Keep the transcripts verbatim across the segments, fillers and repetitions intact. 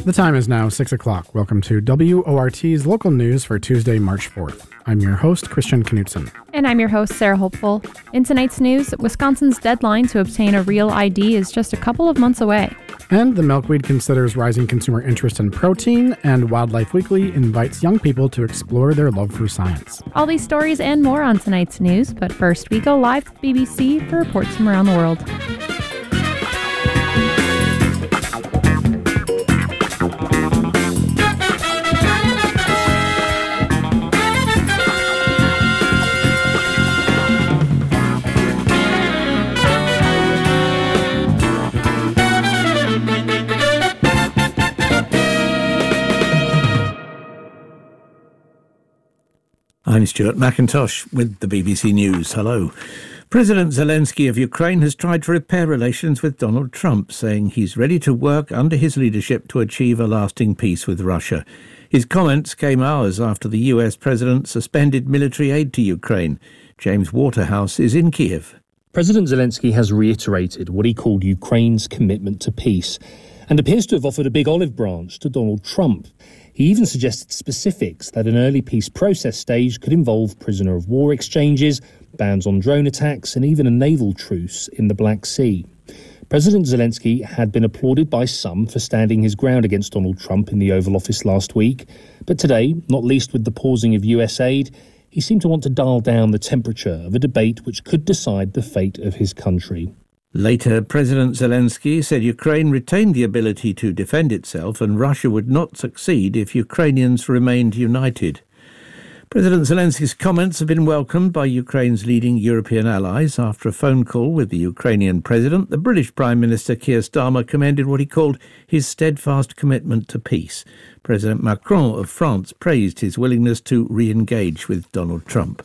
The time is now six o'clock. Welcome to W O R T's local news for Tuesday, March fourth. I'm your host, Christian Knutson. And I'm your host, Sarah Hopeful. In tonight's news, Wisconsin's deadline to obtain a real I D is just a couple of months away. And the milkweed considers rising consumer interest in protein, and Wildlife Weekly invites young people to explore their love for science. All these stories and more on tonight's news, but first we go live to the B B C for reports from around the world. I'm Stuart McIntosh with the B B C News. Hello. President Zelensky of Ukraine has tried to repair relations with Donald Trump, saying he's ready to work under his leadership to achieve a lasting peace with Russia. His comments came hours after the U S president suspended military aid to Ukraine. James Waterhouse is in Kiev. President Zelensky has reiterated what he called Ukraine's commitment to peace and appears to have offered a big olive branch to Donald Trump. He even suggested specifics that an early peace process stage could involve prisoner of war exchanges, bans on drone attacks, and even a naval truce in the Black Sea. President Zelensky had been applauded by some for standing his ground against Donald Trump in the Oval Office last week. But today, not least with the pausing of U S aid, he seemed to want to dial down the temperature of a debate which could decide the fate of his country. Later, President Zelensky said Ukraine retained the ability to defend itself and Russia would not succeed if Ukrainians remained united. President Zelensky's comments have been welcomed by Ukraine's leading European allies. After a phone call with the Ukrainian president, the British Prime Minister Keir Starmer commended what he called his steadfast commitment to peace. President Macron of France praised his willingness to re-engage with Donald Trump.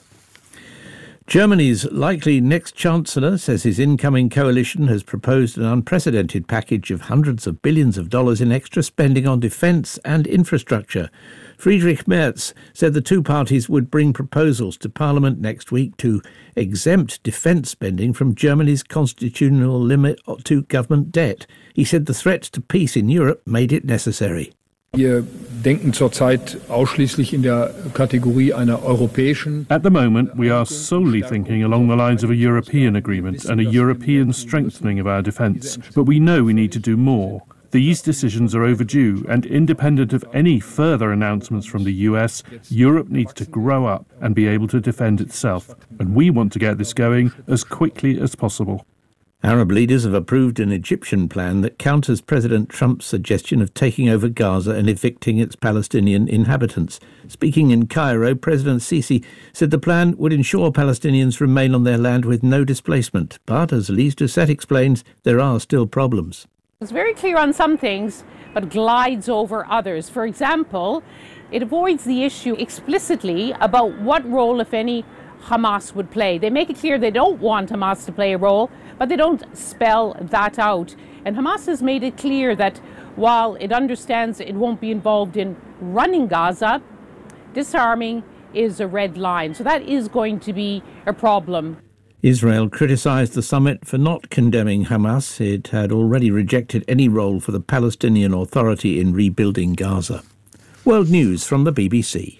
Germany's likely next chancellor says his incoming coalition has proposed an unprecedented package of hundreds of billions of dollars in extra spending on defence and infrastructure. Friedrich Merz said the two parties would bring proposals to Parliament next week to exempt defence spending from Germany's constitutional limit to government debt. He said the threat to peace in Europe made it necessary. Wir denken zurzeit ausschließlich in der Kategorie einer europäischen. At the moment, we are solely thinking along the lines of a European agreement and a European strengthening of our defence. But we know we need to do more. These decisions are overdue, and independent of any further announcements from the U S, Europe needs to grow up and be able to defend itself. And we want to get this going as quickly as possible. Arab leaders have approved an Egyptian plan that counters President Trump's suggestion of taking over Gaza and evicting its Palestinian inhabitants. Speaking in Cairo, President Sisi said the plan would ensure Palestinians remain on their land with no displacement. But, as Lise Doucette explains, there are still problems. It's very clear on some things, but glides over others. For example, it avoids the issue explicitly about what role, if any, Hamas would play. They make it clear they don't want Hamas to play a role, but they don't spell that out. And Hamas has made it clear that while it understands it won't be involved in running Gaza, disarming is a red line. So that is going to be a problem. Israel criticised the summit for not condemning Hamas. It had already rejected any role for the Palestinian Authority in rebuilding Gaza. World News from the B B C.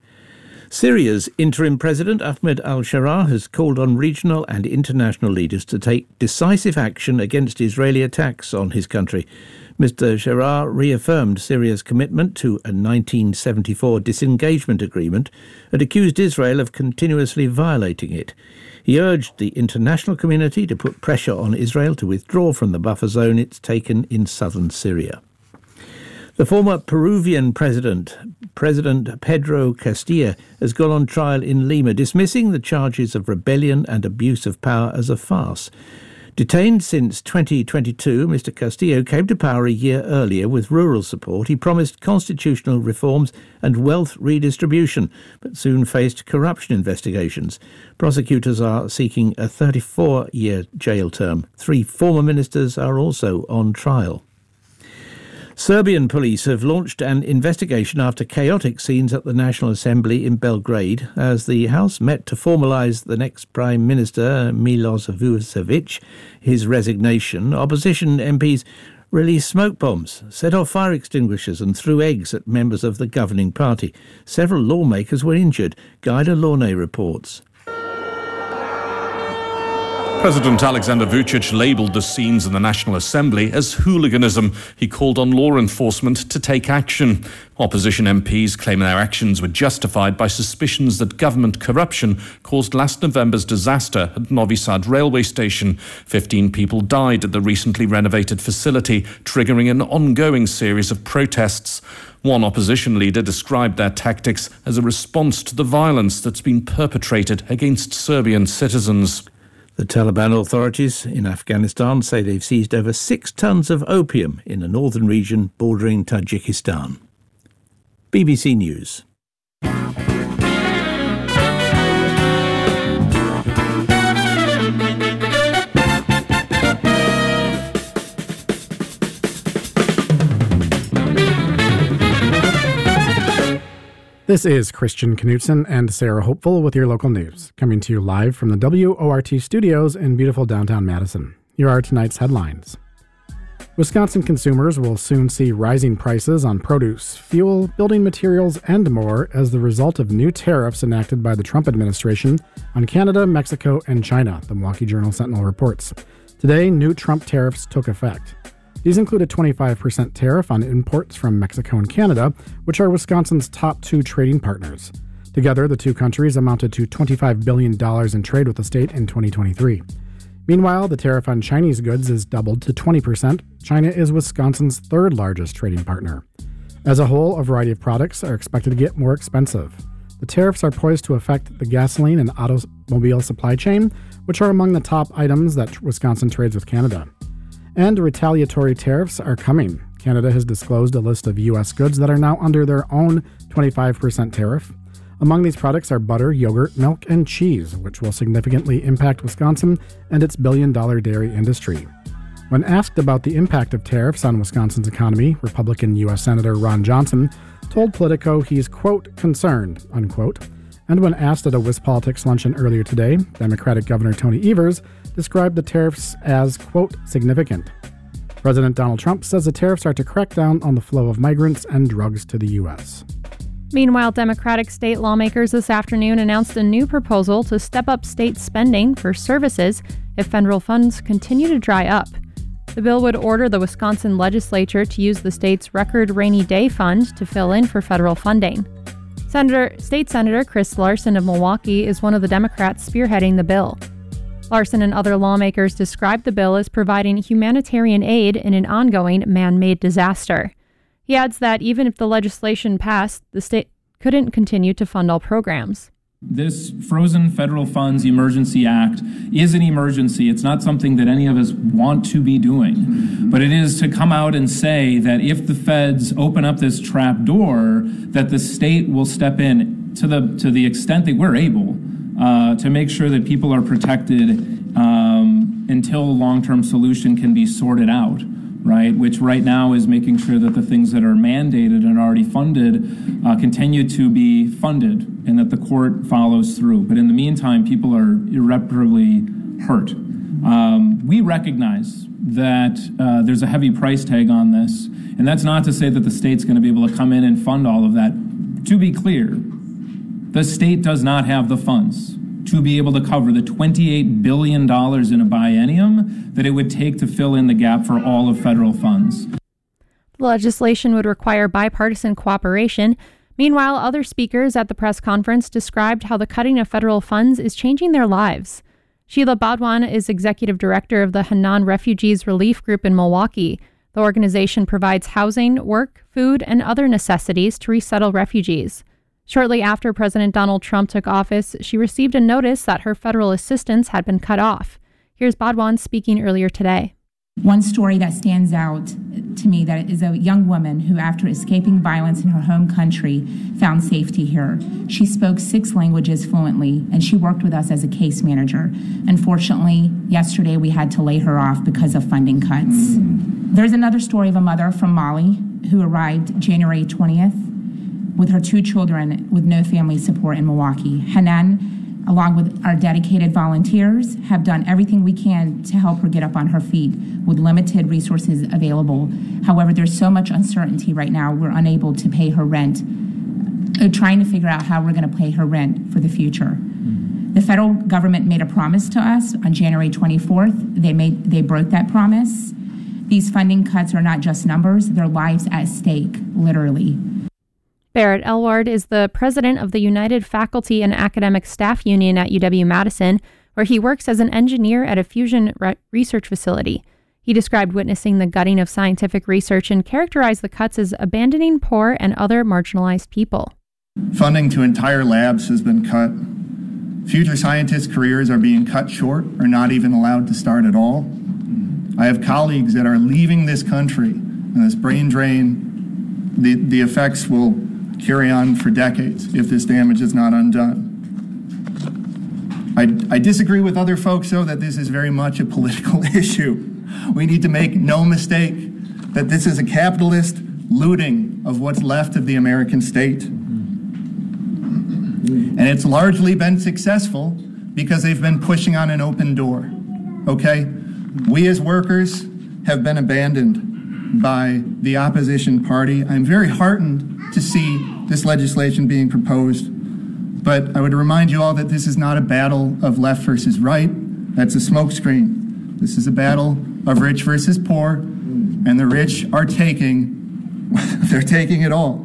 Syria's interim president, Ahmed al-Sharaa, has called on regional and international leaders to take decisive action against Israeli attacks on his country. Mister Sharaa reaffirmed Syria's commitment to a nineteen seventy-four disengagement agreement and accused Israel of continuously violating it. He urged the international community to put pressure on Israel to withdraw from the buffer zone it's taken in southern Syria. The former Peruvian president, President Pedro Castillo, has gone on trial in Lima, dismissing the charges of rebellion and abuse of power as a farce. Detained since twenty twenty-two, Mister Castillo came to power a year earlier with rural support. He promised constitutional reforms and wealth redistribution, but soon faced corruption investigations. Prosecutors are seeking a thirty-four-year jail term. Three former ministers are also on trial. Serbian police have launched an investigation after chaotic scenes at the National Assembly in Belgrade as the House met to formalise the next Prime Minister, Milos Vucevic, his resignation. Opposition M Ps released smoke bombs, set off fire extinguishers and threw eggs at members of the governing party. Several lawmakers were injured. Guy de Launay reports. President Alexander Vucic labelled the scenes in the National Assembly as hooliganism. He called on law enforcement to take action. Opposition M Ps claim their actions were justified by suspicions that government corruption caused last November's disaster at Novi Sad railway station. Fifteen people died at the recently renovated facility, triggering an ongoing series of protests. One opposition leader described their tactics as a response to the violence that's been perpetrated against Serbian citizens. The Taliban authorities in Afghanistan say they've seized over six tons of opium in a northern region bordering Tajikistan. B B C News. This is Christian Knutson and Sarah Hopeful with your local news, coming to you live from the W O R T studios in beautiful downtown Madison. Here are tonight's headlines. Wisconsin consumers will soon see rising prices on produce, fuel, building materials, and more as the result of new tariffs enacted by the Trump administration on Canada, Mexico, and China, the Milwaukee Journal-Sentinel reports. Today, new Trump tariffs took effect. These include a twenty-five percent tariff on imports from Mexico and Canada, which are Wisconsin's top two trading partners. Together, the two countries amounted to twenty-five billion dollars in trade with the state in twenty twenty-three. Meanwhile, the tariff on Chinese goods is doubled to twenty percent. China is Wisconsin's third largest trading partner. As a whole, a variety of products are expected to get more expensive. The tariffs are poised to affect the gasoline and automobile supply chain, which are among the top items that Wisconsin trades with Canada. And retaliatory tariffs are coming. Canada has disclosed a list of U S goods that are now under their own twenty-five percent tariff. Among these products are butter, yogurt, milk, and cheese, which will significantly impact Wisconsin and its billion-dollar dairy industry. When asked about the impact of tariffs on Wisconsin's economy, Republican U S Senator Ron Johnson told Politico he's, quote, concerned, unquote. And when asked at a WisPolitics luncheon earlier today, Democratic Governor Tony Evers described the tariffs as, quote, significant. President Donald Trump says the tariffs are to crack down on the flow of migrants and drugs to the U S. Meanwhile, Democratic state lawmakers this afternoon announced a new proposal to step up state spending for services if federal funds continue to dry up. The bill would order the Wisconsin legislature to use the state's record rainy day fund to fill in for federal funding. Senator, State Senator Chris Larson of Milwaukee is one of the Democrats spearheading the bill. Larson and other lawmakers described the bill as providing humanitarian aid in an ongoing man-made disaster. He adds that even if the legislation passed, the state couldn't continue to fund all programs. This Frozen Federal Funds Emergency Act is an emergency. It's not something that any of us want to be doing, but it is to come out and say that if the feds open up this trap door, that the state will step in to the to the extent that we're able uh, to make sure that people are protected um, until a long-term solution can be sorted out. Right, which right now is making sure that the things that are mandated and already funded uh, continue to be funded and that the court follows through. But in the meantime, people are irreparably hurt. Um, we recognize that uh, there's a heavy price tag on this, and that's not to say that the state's going to be able to come in and fund all of that. To be clear, the state does not have the funds to be able to cover the twenty-eight billion dollars in a biennium that it would take to fill in the gap for all of federal funds. The legislation would require bipartisan cooperation. Meanwhile, other speakers at the press conference described how the cutting of federal funds is changing their lives. Sheila Badwan is executive director of the Hanan Refugees Relief Group in Milwaukee. The organization provides housing, work, food, and other necessities to resettle refugees. Shortly after President Donald Trump took office, she received a notice that her federal assistance had been cut off. Here's Badwan speaking earlier today. One story that stands out to me that is a young woman who, after escaping violence in her home country, found safety here. She spoke six languages fluently, and she worked with us as a case manager. Unfortunately, yesterday we had to lay her off because of funding cuts. There's another story of a mother from Mali who arrived January twentieth with her two children with no family support in Milwaukee. Hanan along with our dedicated volunteers, have done everything we can to help her get up on her feet with limited resources available. However, there's so much uncertainty right now, we're unable to pay her rent, uh, trying to figure out how we're going to pay her rent for the future. Mm-hmm. The federal government made a promise to us on January twenty-fourth. They made they broke that promise. These funding cuts are not just numbers, they're lives at stake, literally. Barrett Elward is the president of the United Faculty and Academic Staff Union at U W-Madison, where he works as an engineer at a fusion re- research facility. He described witnessing the gutting of scientific research and characterized the cuts as abandoning poor and other marginalized people. Funding to entire labs has been cut. Future scientists' careers are being cut short or not even allowed to start at all. I have colleagues that are leaving this country, and this brain drain, the, the effects will carry on for decades if this damage is not undone. I, I disagree with other folks, though, that this is very much a political issue. We need to make no mistake that this is a capitalist looting of what's left of the American state. And it's largely been successful because they've been pushing on an open door, okay? We as workers have been abandoned by the opposition party. I'm very heartened to see this legislation being proposed, but I would remind you all that this is not a battle of left versus right. That's a smokescreen. This is a battle of rich versus poor, and the rich are taking, they're taking it all.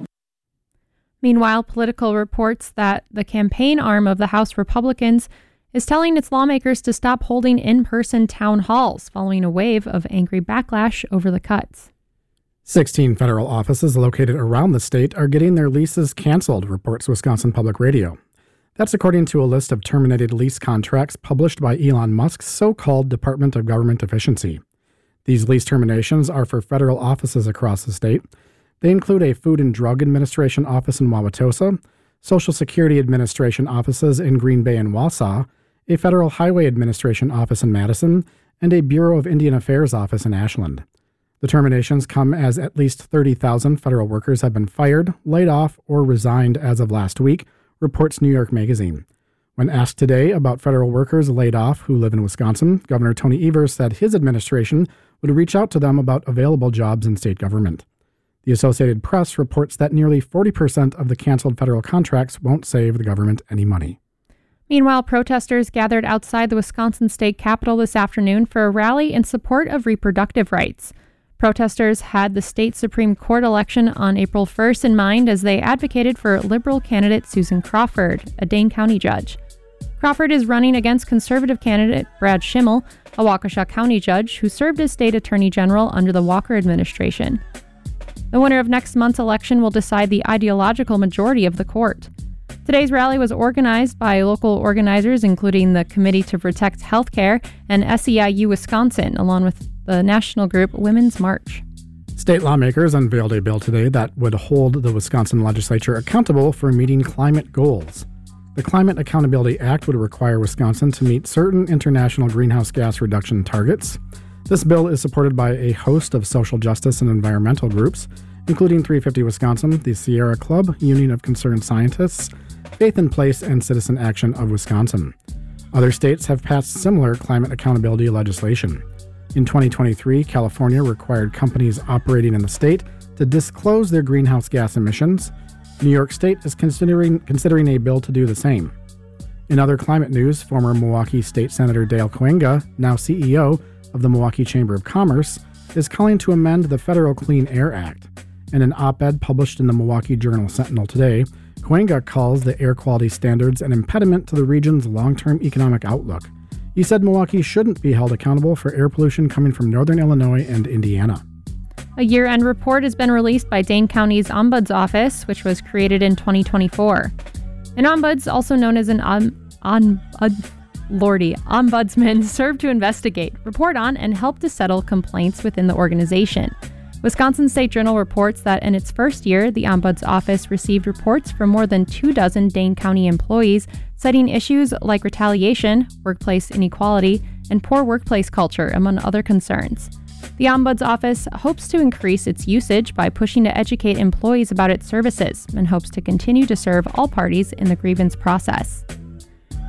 Meanwhile, Politico reports that the campaign arm of the House Republicans is telling its lawmakers to stop holding in-person town halls following a wave of angry backlash over the cuts. sixteen federal offices located around the state are getting their leases canceled, reports Wisconsin Public Radio. That's according to a list of terminated lease contracts published by Elon Musk's so-called Department of Government Efficiency. These lease terminations are for federal offices across the state. They include a Food and Drug Administration office in Wauwatosa, Social Security Administration offices in Green Bay and Wausau, a Federal Highway Administration office in Madison, and a Bureau of Indian Affairs office in Ashland. The terminations come as at least thirty thousand federal workers have been fired, laid off, or resigned as of last week, reports New York Magazine. When asked today about federal workers laid off who live in Wisconsin, Governor Tony Evers said his administration would reach out to them about available jobs in state government. The Associated Press reports that nearly forty percent of the canceled federal contracts won't save the government any money. Meanwhile, protesters gathered outside the Wisconsin state capitol this afternoon for a rally in support of reproductive rights. Protesters had the state Supreme Court election on April first in mind as they advocated for liberal candidate Susan Crawford, a Dane County judge. Crawford is running against conservative candidate Brad Schimmel, a Waukesha County judge who served as state attorney general under the Walker administration. The winner of next month's election will decide the ideological majority of the court. Today's rally was organized by local organizers, including the Committee to Protect Healthcare and S E I U Wisconsin, along with the national group Women's March. State lawmakers unveiled a bill today that would hold the Wisconsin legislature accountable for meeting climate goals. The Climate Accountability Act would require Wisconsin to meet certain international greenhouse gas reduction targets. This bill is supported by a host of social justice and environmental groups, including three fifty Wisconsin, the Sierra Club, Union of Concerned Scientists, Faith in Place, and Citizen Action of Wisconsin. Other states have passed similar climate accountability legislation. In twenty twenty-three, California required companies operating in the state to disclose their greenhouse gas emissions. New York State is considering considering a bill to do the same. In other climate news, former Milwaukee State Senator Dale Kooyenga, now C E O of the Milwaukee Chamber of Commerce, is calling to amend the Federal Clean Air Act. In an op-ed published in the Milwaukee Journal Sentinel today, Kooyenga calls the air quality standards an impediment to the region's long-term economic outlook. He said Milwaukee shouldn't be held accountable for air pollution coming from northern Illinois and Indiana. A year-end report has been released by Dane County's Ombuds Office, which was created in twenty twenty-four. An ombuds, also known as an om, on, uh, Lordy, ombudsman, serve to investigate, report on, and help to settle complaints within the organization. Wisconsin State Journal reports that in its first year, the Ombuds Office received reports from more than two dozen Dane County employees citing issues like retaliation, workplace inequality, and poor workplace culture, among other concerns. The Ombuds Office hopes to increase its usage by pushing to educate employees about its services and hopes to continue to serve all parties in the grievance process.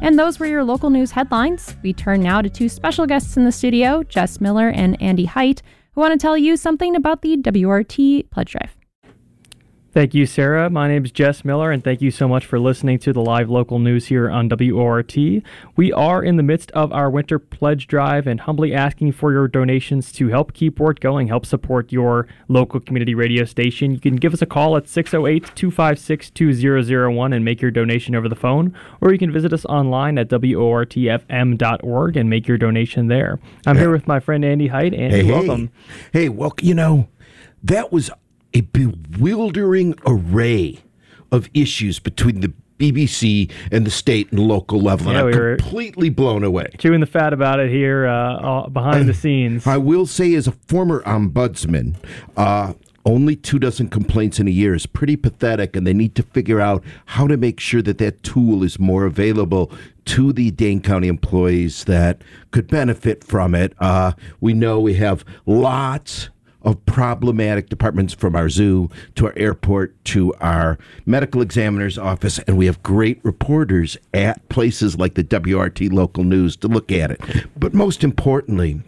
And those were your local news headlines. We turn now to two special guests in the studio, Jess Miller and Andy Height, who want to tell you something about the W R T Pledge Drive. Thank you, Sarah. My name is Jess Miller, and thank you so much for listening to the live local news here on W O R T. We are in the midst of our winter pledge drive and humbly asking for your donations to help keep work going, help support your local community radio station. You can give us a call at six oh eight, two five six, two zero zero one and make your donation over the phone, or you can visit us online at W O R T F M dot org and make your donation there. I'm here with my friend Andy Height. Andy, hey, welcome. Hey, hey, well, you know, that was a bewildering array of issues between the B B C and the state and local level, and yeah, I'm we were completely blown away. Chewing the fat about it here uh, behind uh, the scenes. I will say, as a former ombudsman, uh, only two dozen complaints in a year is pretty pathetic, and they need to figure out how to make sure that that tool is more available to the Dane County employees that could benefit from it. Uh, we know we have lots of problematic departments, from our zoo to our airport to our medical examiner's office, and we have great reporters at places like the W R T local news to look at it. But most importantly,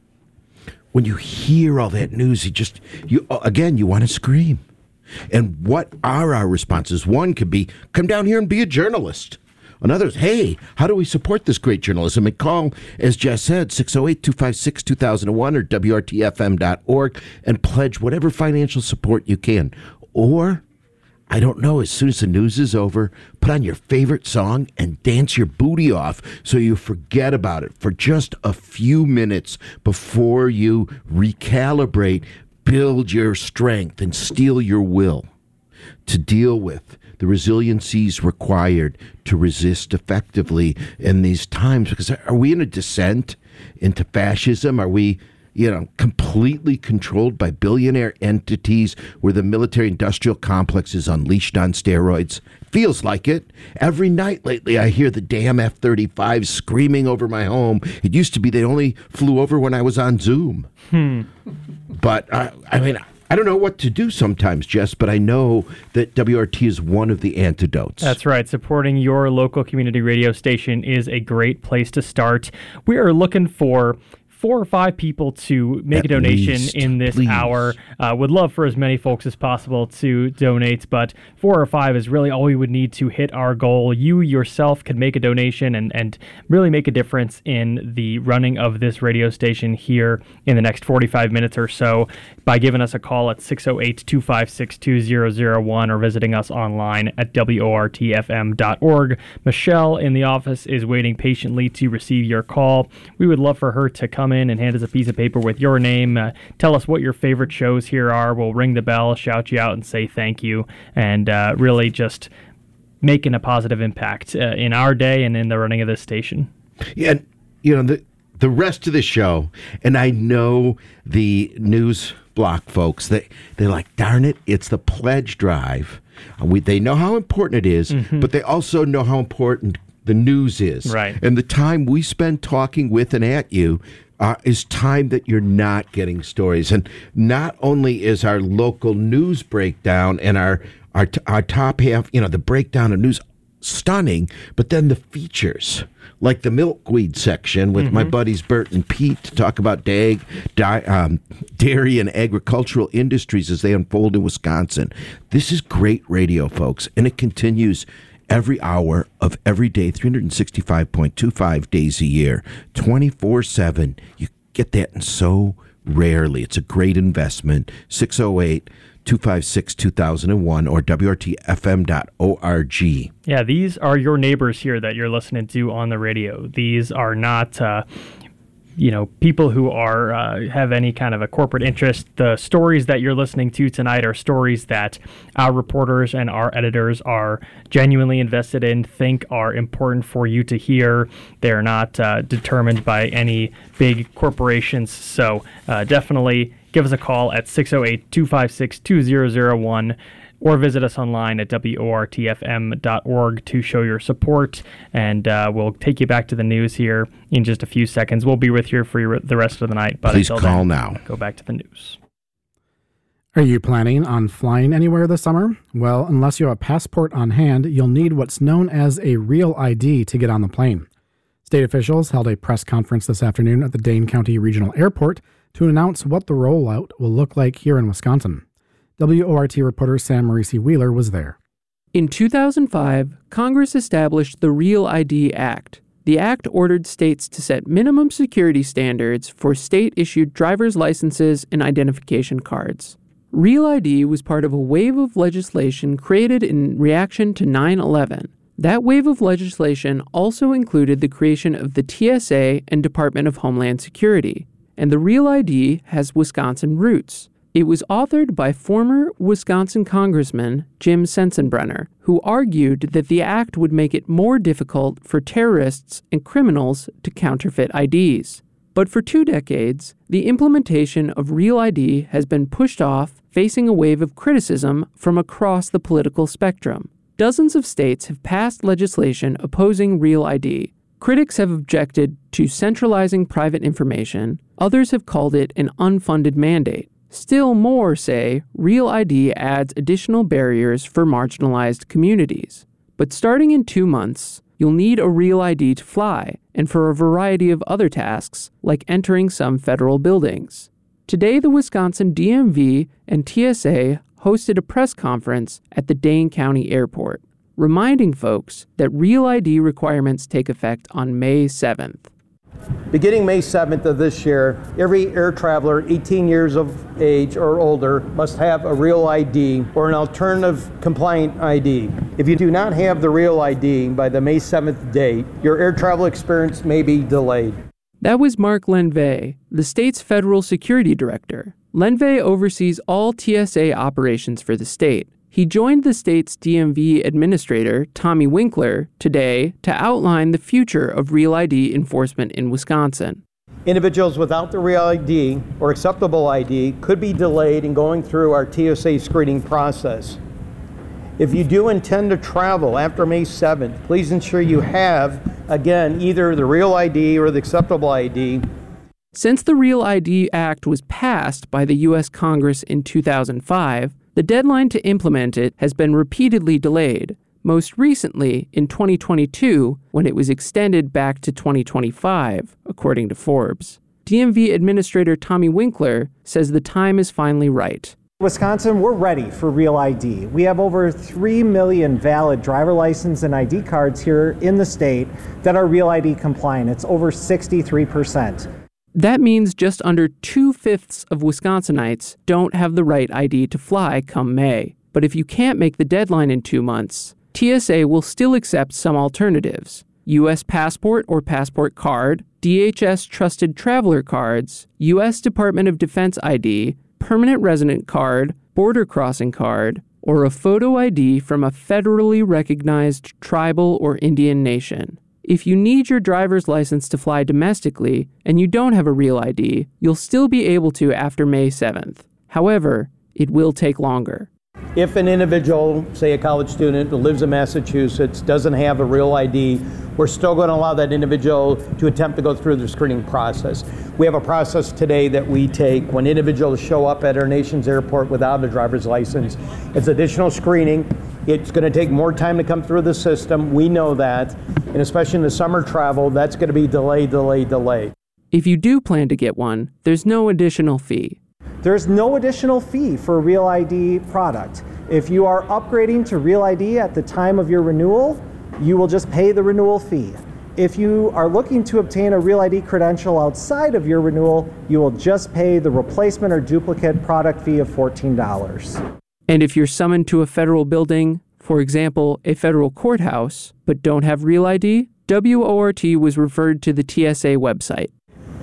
when you hear all that news, you just, you again, you want to scream. And what are our responses? One could be, come down here and be a journalist. Another is, hey, how do we support this great journalism? And call, as Jess said, six oh eight, two five six, two thousand one or W R T F M dot org and pledge whatever financial support you can. Or, I don't know, as soon as the news is over, put on your favorite song and dance your booty off so you forget about it for just a few minutes before you recalibrate, build your strength, and steel your will to deal with the resiliencies required to resist effectively in these times. Because are we in a descent into fascism? Are we, you know, completely controlled by billionaire entities where the military-industrial complex is unleashed on steroids? Feels like it. Every night lately I hear the damn F thirty-fives screaming over my home. It used to be they only flew over when I was on Zoom. Hmm. But, uh, I mean... I don't know what to do sometimes, Jess, but I know that W R T is one of the antidotes. That's right. Supporting your local community radio station is a great place to start. We are looking for four or five people to make At a donation least, in this please. hour. Uh, would love for as many folks as possible to donate, but four or five is really all we would need to hit our goal. You yourself can make a donation and, and really make a difference in the running of this radio station here in the next forty-five minutes or so by giving us a call at six oh eight, two five six, two zero zero one or visiting us online at W O R T F M dot org. Michelle in the office is waiting patiently to receive your call. We would love for her to come in and hand us a piece of paper with your name. Uh, tell us what your favorite shows here are. We'll ring the bell, shout you out, and say thank you, and uh, really just making a positive impact uh, in our day and in the running of this station. Yeah, and, you know, the, the rest of the show, and I know the news block folks, they, they're like, darn it, it's the pledge drive. We, they know how important it is, mm-hmm. but they also know how important the news is. Right. And the time we spend talking with and at you Uh, is time that you're not getting stories. And not only is our local news breakdown and our, our, our top half, you know, the breakdown of news stunning, but then the features, like the milkweed section with mm-hmm. my buddies Bert and Pete to talk about dag, di, um, dairy and agricultural industries as they unfold in Wisconsin. This is great radio, folks, and it continues every hour of every day, three hundred sixty-five point two five days a year, twenty-four seven. You get that in so rarely. It's a great investment. six oh eight, two five six, two thousand one or W R T F M dot org. Yeah, these are your neighbors here that you're listening to on the radio. These are not... Uh, you know, people who are uh, have any kind of a corporate interest. The stories that you're listening to tonight are stories that our reporters and our editors are genuinely invested in, think are important for you to hear. They're not uh, determined by any big corporations. So uh, definitely give us a call at six oh eight, two five six, two zero zero one. Or visit us online at W O R T F M dot org to show your support. And uh, we'll take you back to the news here in just a few seconds. We'll be with you for your, the rest of the night. But please until call then, now. Go back to the news. Are you planning on flying anywhere this summer? Well, unless you have a passport on hand, you'll need what's known as a Real I D to get on the plane. State officials held a press conference this afternoon at the Dane County Regional Airport to announce what the rollout will look like here in Wisconsin. W O R T reporter Sam Marisi Wheeler was there. In two thousand five, Congress established the Real I D Act. The act ordered states to set minimum security standards for state-issued driver's licenses and identification cards. Real I D was part of a wave of legislation created in reaction to nine eleven. That wave of legislation also included the creation of the T S A and Department of Homeland Security, and the Real I D has Wisconsin roots. It was authored by former Wisconsin Congressman Jim Sensenbrenner, who argued that the act would make it more difficult for terrorists and criminals to counterfeit I Ds. But for two decades, the implementation of Real I D has been pushed off, facing a wave of criticism from across the political spectrum. Dozens of states have passed legislation opposing Real I D. Critics have objected to centralizing private information. Others have called it an unfunded mandate. Still more say Real I D adds additional barriers for marginalized communities. But starting in two months, you'll need a Real I D to fly, and for a variety of other tasks, like entering some federal buildings. Today, the Wisconsin D M V and T S A hosted a press conference at the Dane County Airport, reminding folks that Real I D requirements take effect on May seventh. Beginning May seventh of this year, every air traveler eighteen years of age or older must have a Real I D or an alternative compliant I D. If you do not have the Real I D by the May seventh date, your air travel experience may be delayed. That was Mark Lenve, the state's federal security director. Lenve oversees all T S A operations for the state. He joined the state's D M V administrator, Tommy Winkler, today to outline the future of Real I D enforcement in Wisconsin. Individuals without the Real I D or acceptable I D could be delayed in going through our T S A screening process. If you do intend to travel after May seventh, please ensure you have, again, either the Real I D or the acceptable I D. Since the Real I D Act was passed by the U S Congress in two thousand five, the deadline to implement it has been repeatedly delayed, most recently in twenty twenty-two, when it was extended back to twenty twenty-five, according to Forbes. D M V Administrator Tommy Winkler says the time is finally right. Wisconsin, we're ready for Real I D. We have over three million valid driver license and I D cards here in the state that are Real I D compliant. It's over sixty-three percent. That means just under two-fifths of Wisconsinites don't have the right I D to fly come May. But if you can't make the deadline in two months, T S A will still accept some alternatives. U S passport or passport card, D H S trusted traveler cards, U S Department of Defense I D, permanent resident card, border crossing card, or a photo I D from a federally recognized tribal or Indian nation. If you need your driver's license to fly domestically and you don't have a Real I D, you'll still be able to after May seventh. However, it will take longer. If an individual, say a college student who lives in Massachusetts, doesn't have a Real I D, we're still going to allow that individual to attempt to go through the screening process. We have a process today that we take when individuals show up at our nation's airport without a driver's license. It's additional screening. It's going to take more time to come through the system. We know that. And especially in the summer travel, that's going to be delay, delay, delay. If you do plan to get one, there's no additional fee. There's no additional fee for a Real I D product. If you are upgrading to Real I D at the time of your renewal, you will just pay the renewal fee. If you are looking to obtain a Real I D credential outside of your renewal, you will just pay the replacement or duplicate product fee of fourteen dollars. And if you're summoned to a federal building, for example, a federal courthouse, but don't have Real I D, W O R T was referred to the T S A website.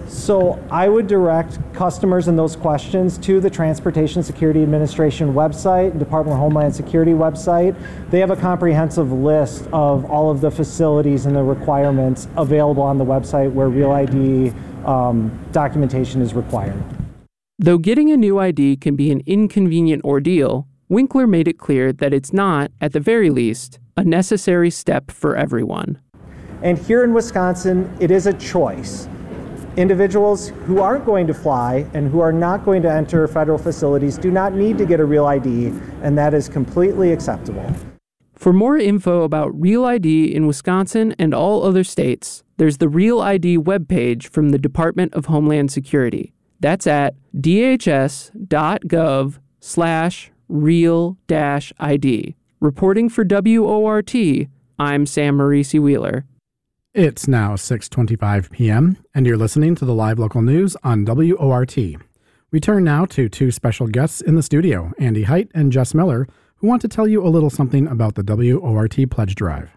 So I would direct customers in those questions to the Transportation Security Administration website, Department of Homeland Security website. They have a comprehensive list of all of the facilities and the requirements available on the website where Real I D um, documentation is required. Though getting a new I D can be an inconvenient ordeal, Winkler made it clear that it's not, at the very least, a necessary step for everyone. And here in Wisconsin, it is a choice. Individuals who aren't going to fly and who are not going to enter federal facilities do not need to get a Real I D, and that is completely acceptable. For more info about Real I D in Wisconsin and all other states, there's the Real I D webpage from the Department of Homeland Security. That's at dhs.gov slash real dash ID. Reporting for W O R T, I'm Sam Marisi Wheeler. It's now six twenty-five p.m., and you're listening to the live local news on W O R T. We turn now to two special guests in the studio, Andy Height and Jess Miller, who want to tell you a little something about the W O R T Pledge Drive.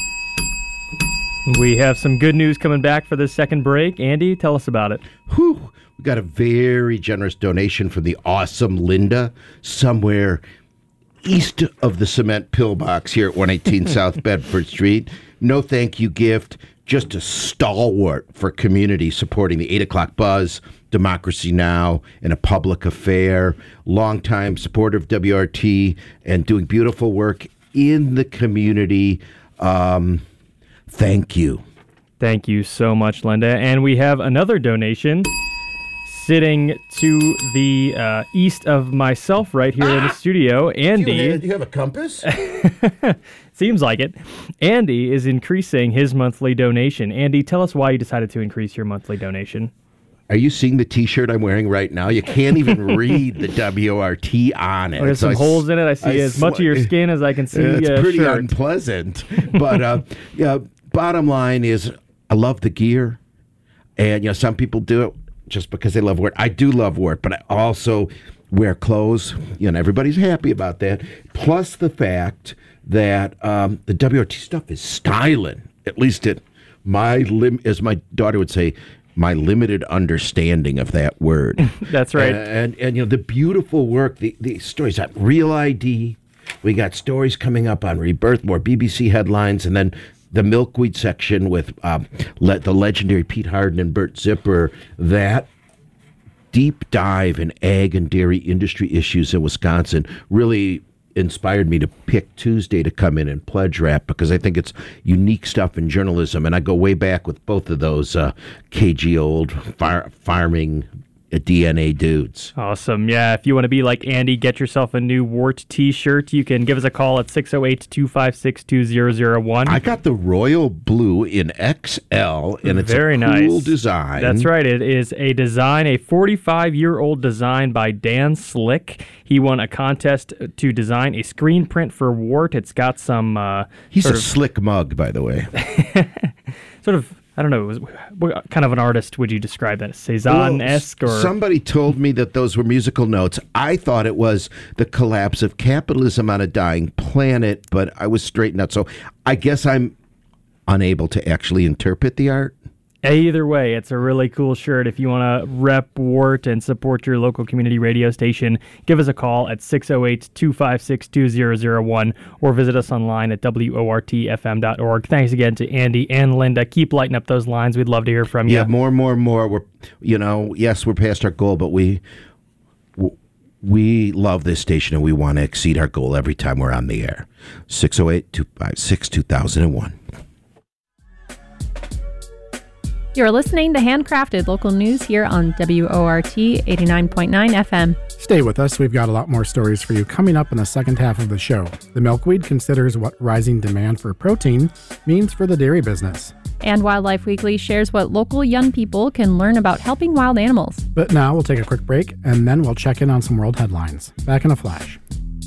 We have some good news coming back for this second break. Andy, tell us about it. Whew. We got a very generous donation from the awesome Linda somewhere east of the cement pillbox here at one eighteen South Bedford Street. No thank you gift, just a stalwart for community supporting the eight o'clock Buzz, Democracy Now!, and A Public Affair. Longtime supporter of W R T and doing beautiful work in the community. Um, thank you. Thank you so much, Linda. And we have another donation sitting to the uh, east of myself right here ah! in the studio. Andy. Do you, have, do you have a compass? Seems like it. Andy is increasing his monthly donation. Andy, tell us why you decided to increase your monthly donation. Are you seeing the T-shirt I'm wearing right now? You can't even read the W O R T on it. Oh, there's so some I, holes in it. I see I as sl- much of your skin as I can see. It's uh, pretty shirt. unpleasant. But uh, yeah, bottom line is I love the gear. And, you know, some people do it just because they love work. I do love work, but I also wear clothes. You know, everybody's happy about that. Plus the fact that um, the W O R T stuff is styling. At least it, my lim- as my daughter would say, my limited understanding of that word. That's right. Uh, and, and, you know, the beautiful work, the, the stories on Real I D. We got stories coming up on Rebirth, more B B C headlines, and then the milkweed section with um, le- the legendary Pete Harden and Bert Zipper. That deep dive in ag and dairy industry issues in Wisconsin really inspired me to pick Tuesday to come in and pledge rap because I think it's unique stuff in journalism. And I go way back with both of those uh, cagey old far- farming D N A dudes. Awesome. Yeah, if you want to be like Andy, get yourself a new Wart t-shirt. You can give us a call at six oh eight, two five six, two zero zero one. I got the royal blue in X L, and it's Very a cool nice. design. That's right. It is a design, a forty-five-year-old design by Dan Slick. He won a contest to design a screen print for Wart. It's got some... Uh, He's a of, slick mug, by the way. sort of... I don't know, was, what kind of an artist would you describe that? Cezanne-esque? Well, or somebody told me that those were musical notes. I thought it was the collapse of capitalism on a dying planet, but I was straightened out. So I guess I'm unable to actually interpret the art. Either way, it's a really cool shirt. If you want to rep Wart and support your local community radio station, give us a call at six oh eight, two five six, two zero zero one or visit us online at W O R T F M dot org. Thanks again to Andy and Linda. Keep lighting up those lines. We'd love to hear from you. Yeah, more, more, more. We're, you know, yes, we're past our goal, but we we love this station and we want to exceed our goal every time we're on the air. six oh eight, two five six, two thousand one. You're listening to Handcrafted Local News here on W O R T eighty-nine point nine F M. Stay with us. We've got a lot more stories for you coming up in the second half of the show. The milkweed considers what rising demand for protein means for the dairy business. And Wildlife Weekly shares what local young people can learn about helping wild animals. But now we'll take a quick break, and then we'll check in on some world headlines. Back in a flash.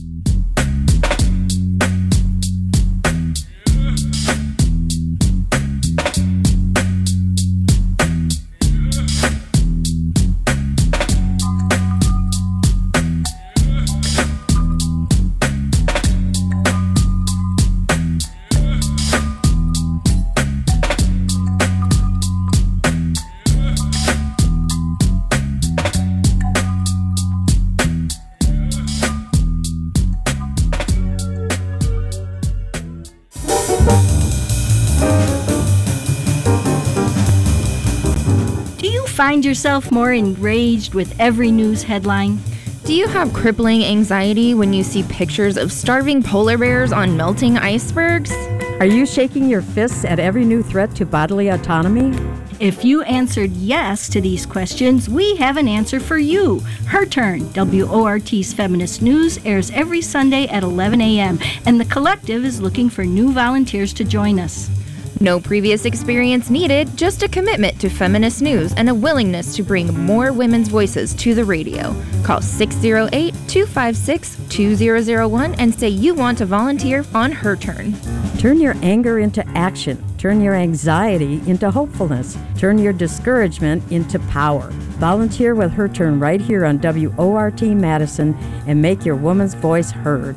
Find yourself more enraged with every news headline? Do you have crippling anxiety when you see pictures of starving polar bears on melting icebergs? Are you shaking your fists at every new threat to bodily autonomy? If you answered yes to these questions, we have an answer for you. Her Turn, W O R T's Feminist News, airs every Sunday at eleven a.m., and the collective is looking for new volunteers to join us. No previous experience needed, just a commitment to feminist news and a willingness to bring more women's voices to the radio. Call six oh eight, two five six, two oh oh one and say you want to volunteer on Her Turn. Turn your anger into action. Turn your anxiety into hopefulness. Turn your discouragement into power. Volunteer with Her Turn right here on W O R T Madison and make your woman's voice heard.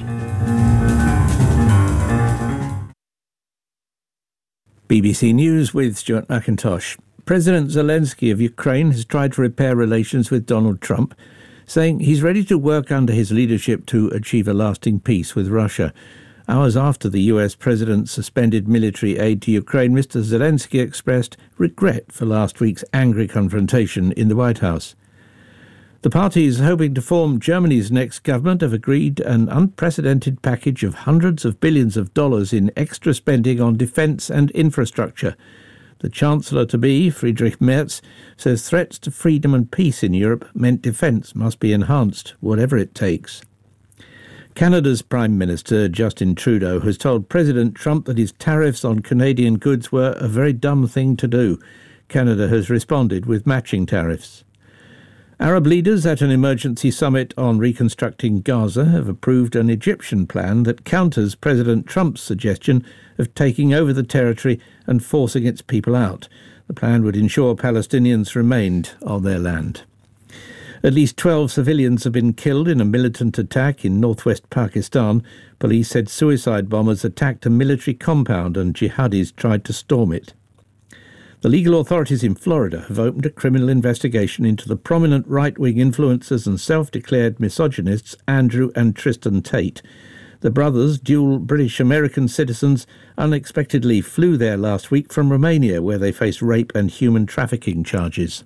B B C News with Stuart McIntosh. President Zelensky of Ukraine has tried to repair relations with Donald Trump, saying he's ready to work under his leadership to achieve a lasting peace with Russia. Hours after the U S president suspended military aid to Ukraine, Mister Zelensky expressed regret for last week's angry confrontation in the White House. The parties hoping to form Germany's next government have agreed an unprecedented package of hundreds of billions of dollars in extra spending on defence and infrastructure. The Chancellor-to-be, Friedrich Merz, says threats to freedom and peace in Europe meant defence must be enhanced, whatever it takes. Canada's Prime Minister, Justin Trudeau, has told President Trump that his tariffs on Canadian goods were a very dumb thing to do. Canada has responded with matching tariffs. Arab leaders at an emergency summit on reconstructing Gaza have approved an Egyptian plan that counters President Trump's suggestion of taking over the territory and forcing its people out. The plan would ensure Palestinians remained on their land. At least twelve civilians have been killed in a militant attack in northwest Pakistan. Police said suicide bombers attacked a military compound and jihadis tried to storm it. The legal authorities in Florida have opened a criminal investigation into the prominent right-wing influencers and self-declared misogynists Andrew and Tristan Tate. The brothers, dual British-American citizens, unexpectedly flew there last week from Romania, where they face rape and human trafficking charges.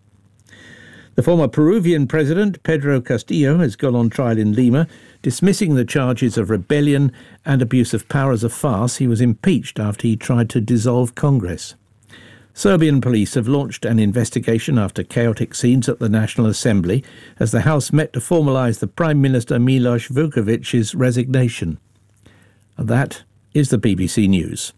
The former Peruvian president, Pedro Castillo, has gone on trial in Lima, dismissing the charges of rebellion and abuse of power as a farce. He was impeached after he tried to dissolve Congress. Serbian police have launched an investigation after chaotic scenes at the National Assembly as the House met to formalise the Prime Minister Miloš Vukovic's resignation. And that is the B B C News.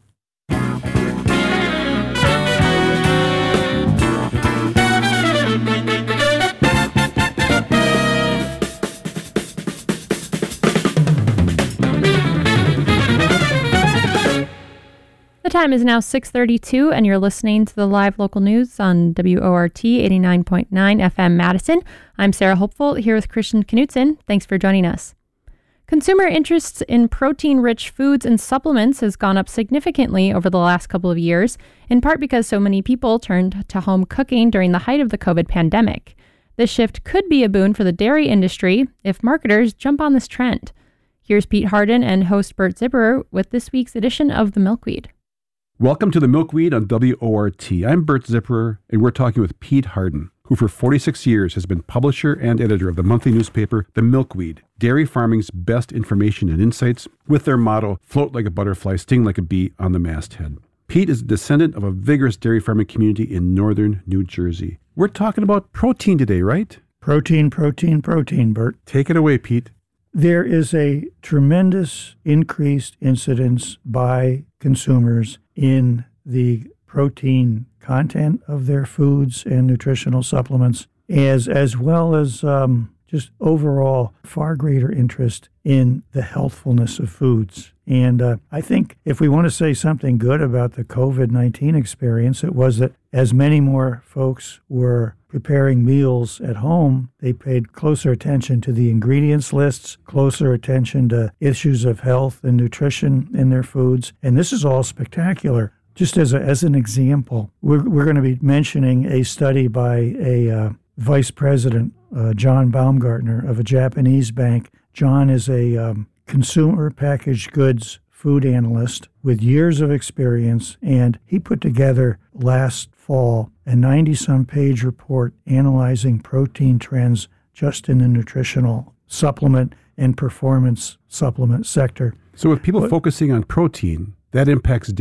The time is now six thirty-two, and you're listening to the live local news on W O R T eighty-nine point nine F M Madison. I'm Sarah Hopeful, here with Christian Knutson. Thanks for joining us. Consumer interest in protein-rich foods and supplements has gone up significantly over the last couple of years, in part because so many people turned to home cooking during the height of the COVID pandemic. This shift could be a boon for the dairy industry if marketers jump on this trend. Here's Pete Harden and host Bert Zipperer with this week's edition of The Milkweed. Welcome to The Milkweed on W O R T. I'm Bert Zipperer, and we're talking with Pete Harden, who for forty-six years has been publisher and editor of the monthly newspaper The Milkweed, dairy farming's best information and insights, with their motto, float like a butterfly, sting like a bee on the masthead. Pete is a descendant of a vigorous dairy farming community in northern New Jersey. We're talking about protein today, right? Protein, protein, protein, Bert. Take it away, Pete. There is a tremendous increased incidence by consumers in the protein content of their foods and nutritional supplements, as as well as um, just overall far greater interest in the healthfulness of foods. And uh, I think if we want to say something good about the COVID nineteen experience, it was that as many more folks were preparing meals at home, they paid closer attention to the ingredients lists, closer attention to issues of health and nutrition in their foods. And this is all spectacular. Just as a, as an example, we're, we're going to be mentioning a study by a uh, vice president, uh, John Baumgartner, of a Japanese bank. John is a um, consumer packaged goods food analyst with years of experience, and he put together last fall a ninety-some page report analyzing protein trends just in the nutritional supplement and performance supplement sector. So with people but, focusing on protein, that impacts dairy.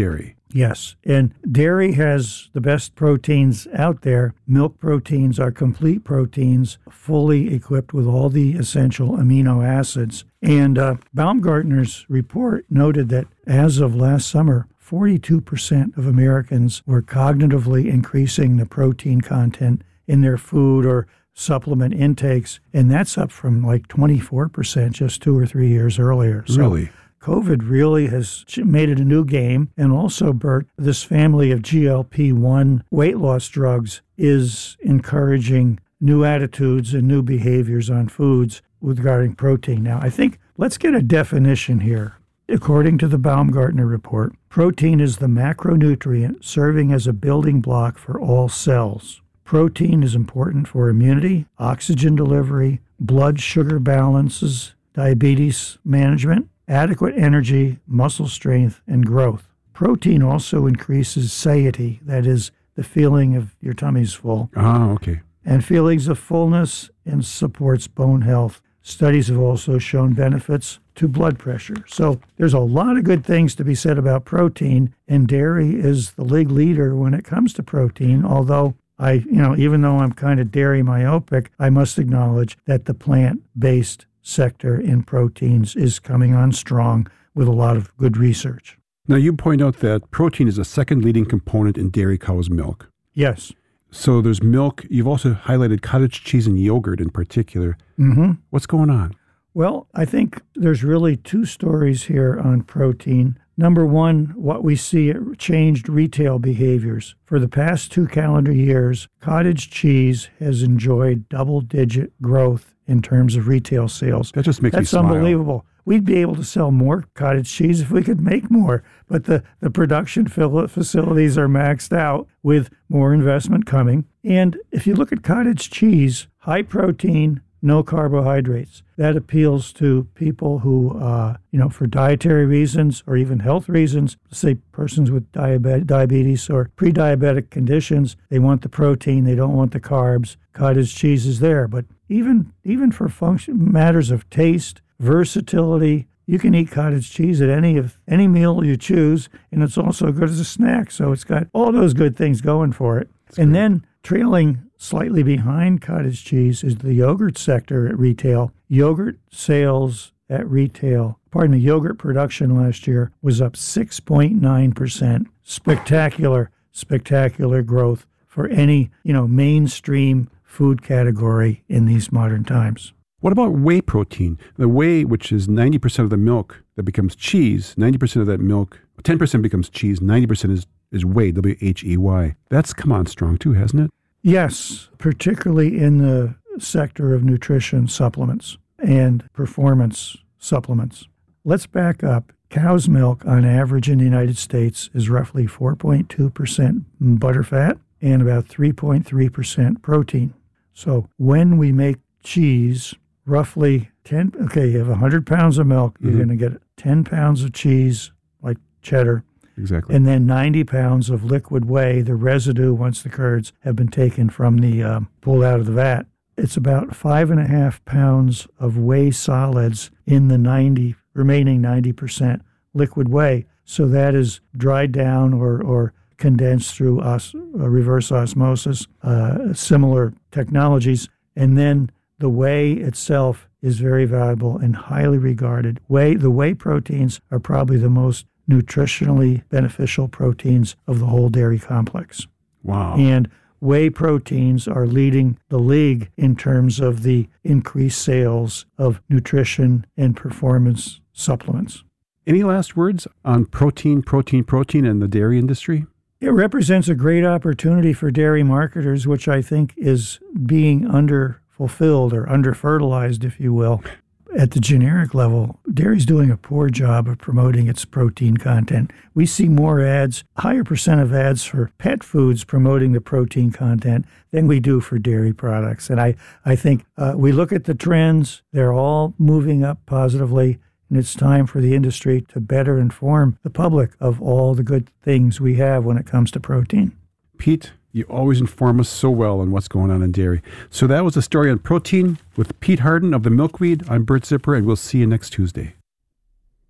Yes, and dairy has the best proteins out there. Milk proteins are complete proteins, fully equipped with all the essential amino acids. And uh, Baumgartner's report noted that as of last summer, forty-two percent of Americans were cognitively increasing the protein content in their food or supplement intakes, and that's up from like twenty-four percent just two or three years earlier. So really? COVID really has made it a new game. And also, Bert, this family of G L P one weight loss drugs is encouraging new attitudes and new behaviors on foods regarding protein. Now, I think let's get a definition here. According to the Baumgartner report, protein is the macronutrient serving as a building block for all cells. Protein is important for immunity, oxygen delivery, blood sugar balances, diabetes management, adequate energy, muscle strength, and growth. Protein also increases satiety, that is, the feeling of your tummy's full. Ah, okay. And feelings of fullness, and supports bone health. Studies have also shown benefits to blood pressure. So there's a lot of good things to be said about protein, and dairy is the league leader when it comes to protein, although I, you know, even though I'm kind of dairy myopic, I must acknowledge that the plant-based sector in proteins is coming on strong with a lot of good research. Now, you point out that protein is the second leading component in dairy cow's milk. Yes. So there's milk. You've also highlighted cottage cheese and yogurt in particular. Mm-hmm. What's going on? Well, I think there's really two stories here on protein. Number one, what we see changed retail behaviors. For the past two calendar years, cottage cheese has enjoyed double-digit growth in terms of retail sales. That just makes That's me smile. unbelievable. We'd be able to sell more cottage cheese if we could make more, but the, the production facilities are maxed out with more investment coming. And if you look at cottage cheese, high protein, no carbohydrates. That appeals to people who, uh, you know, for dietary reasons or even health reasons, say persons with diabetes, diabetes or pre-diabetic conditions, they want the protein, they don't want the carbs. Cottage cheese is there. But even even for function matters of taste, versatility, you can eat cottage cheese at any of any meal you choose, and it's also good as a snack. So it's got all those good things going for it. That's and great. Then trailing slightly behind cottage cheese is the yogurt sector at retail. Yogurt sales at retail, pardon me, yogurt production last year was up six point nine percent. Spectacular, spectacular growth for any, you know, mainstream food category in these modern times. What about whey protein? The whey, which is ninety percent of the milk that becomes cheese, ninety percent of that milk, ten percent becomes cheese, ninety percent is, is whey, W H E Y. That's come on strong too, hasn't it? Yes, particularly in the sector of nutrition supplements and performance supplements. Let's back up. Cow's milk, on average in the United States, is roughly four point two percent butterfat and about three point three percent protein. So when we make cheese, roughly ten, okay, you have one hundred pounds of milk, you're mm-hmm. going to get ten pounds of cheese, like cheddar. Exactly. And then ninety pounds of liquid whey, the residue, once the curds have been taken from the, um, pulled out of the vat. It's about five and a half pounds of whey solids in the ninety, remaining ninety percent liquid whey. So that is dried down or, or condensed through os, uh, reverse osmosis, uh, similar technologies. And then the whey itself is very valuable and highly regarded. Whey, the whey proteins are probably the most nutritionally beneficial proteins of the whole dairy complex. Wow. And whey proteins are leading the league in terms of the increased sales of nutrition and performance supplements. Any last words on protein, protein, protein and the dairy industry? It represents a great opportunity for dairy marketers, which I think is being under-fulfilled or under-fertilized, if you will. At the generic level, dairy's doing a poor job of promoting its protein content. We see more ads, higher percent of ads for pet foods promoting the protein content than we do for dairy products. And I, I think uh, we look at the trends, they're all moving up positively, and it's time for the industry to better inform the public of all the good things we have when it comes to protein. Pete, you always inform us so well on what's going on in dairy. So that was a story on protein with Pete Harden of the Milkweed. I'm Bert Zipper, and we'll see you next Tuesday.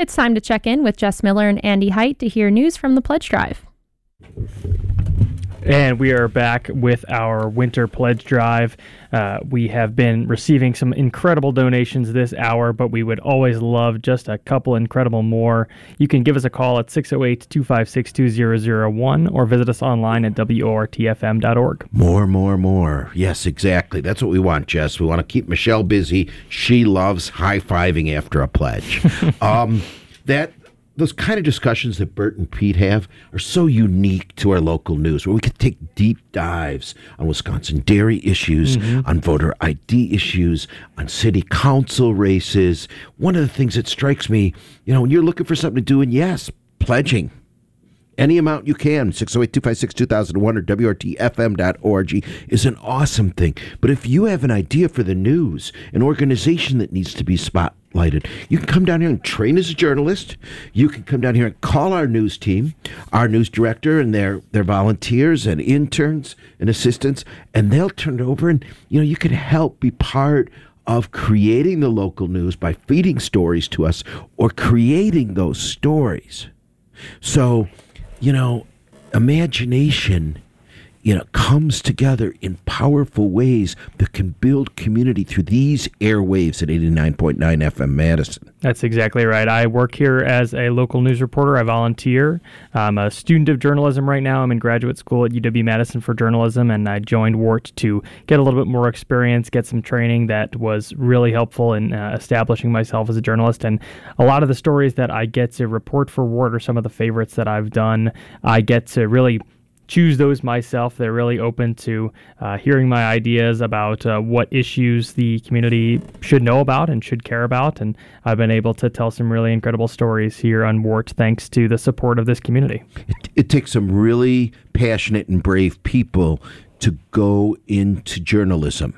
It's time to check in with Jess Miller and Andy Height to hear news from the pledge drive. And we are back with our winter pledge drive. Uh, we have been receiving some incredible donations this hour, but we would always love just a couple incredible more. You can give us a call at six oh eight, two five six, two zero zero one or visit us online at W O R T F M dot org. More, more, more. Yes, exactly. That's what we want, Jess. We want to keep Michelle busy. She loves high-fiving after a pledge. um, that... Those kind of discussions that Bert and Pete have are so unique to our local news, where we could take deep dives on Wisconsin dairy issues, mm-hmm. on voter I D issues, on city council races. One of the things that strikes me, you know, when you're looking for something to do, and yes, pledging. Any amount you can, six oh eight, two five six, two thousand one or W R T F M dot org is an awesome thing. But if you have an idea for the news, an organization that needs to be spotlighted, you can come down here and train as a journalist. You can come down here and call our news team, our news director and their, their volunteers and interns and assistants, and they'll turn it over. And, you know, you can help be part of creating the local news by feeding stories to us or creating those stories. So, you know, imagination, you know, comes together in powerful ways that can build community through these airwaves at eighty-nine point nine F M Madison. That's exactly right. I work here as a local news reporter. I volunteer. I'm a student of journalism right now. I'm in graduate school at U W-Madison for journalism, and I joined W O R T to get a little bit more experience, get some training that was really helpful in uh, establishing myself as a journalist. And a lot of the stories that I get to report for W O R T are some of the favorites that I've done. I get to really choose those myself. They're really open to uh, hearing my ideas about uh, what issues the community should know about and should care about. And I've been able to tell some really incredible stories here on W O R T thanks to the support of this community. It, it takes some really passionate and brave people to go into journalism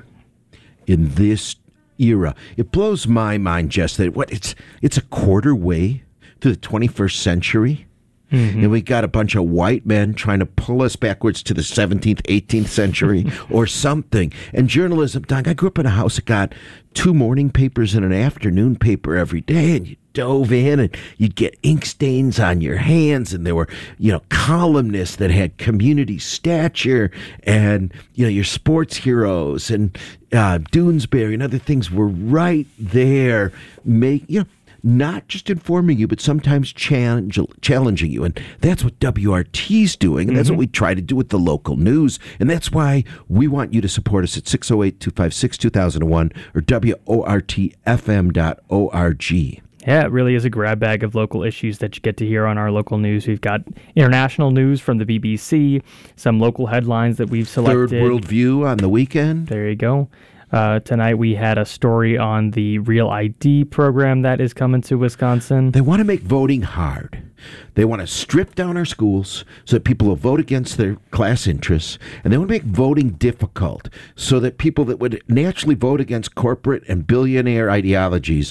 in this era. It blows my mind, Jess, that what it's it's a quarter way through the twenty-first century. Mm-hmm. And we got a bunch of white men trying to pull us backwards to the seventeenth, eighteenth century or something. And journalism, Doug, I grew up in a house that got two morning papers and an afternoon paper every day, and you dove in and you'd get ink stains on your hands, and there were, you know, columnists that had community stature, and, you know, your sports heroes and uh, Doonesbury and other things were right there, make, you know, not just informing you, but sometimes challenge, challenging you. And that's what W R T's doing, and that's mm-hmm. what we try to do with the local news. And that's why we want you to support us at six oh eight, two five six, two thousand one or W O R T F M dot org. Yeah, it really is a grab bag of local issues that you get to hear on our local news. We've got international news from the B B C, some local headlines that we've selected. Third World View on the weekend. There you go. Uh, tonight we had a story on the Real I D program that is coming to Wisconsin. They want to make voting hard. They want to strip down our schools so that people will vote against their class interests. And they want to make voting difficult so that people that would naturally vote against corporate and billionaire ideologies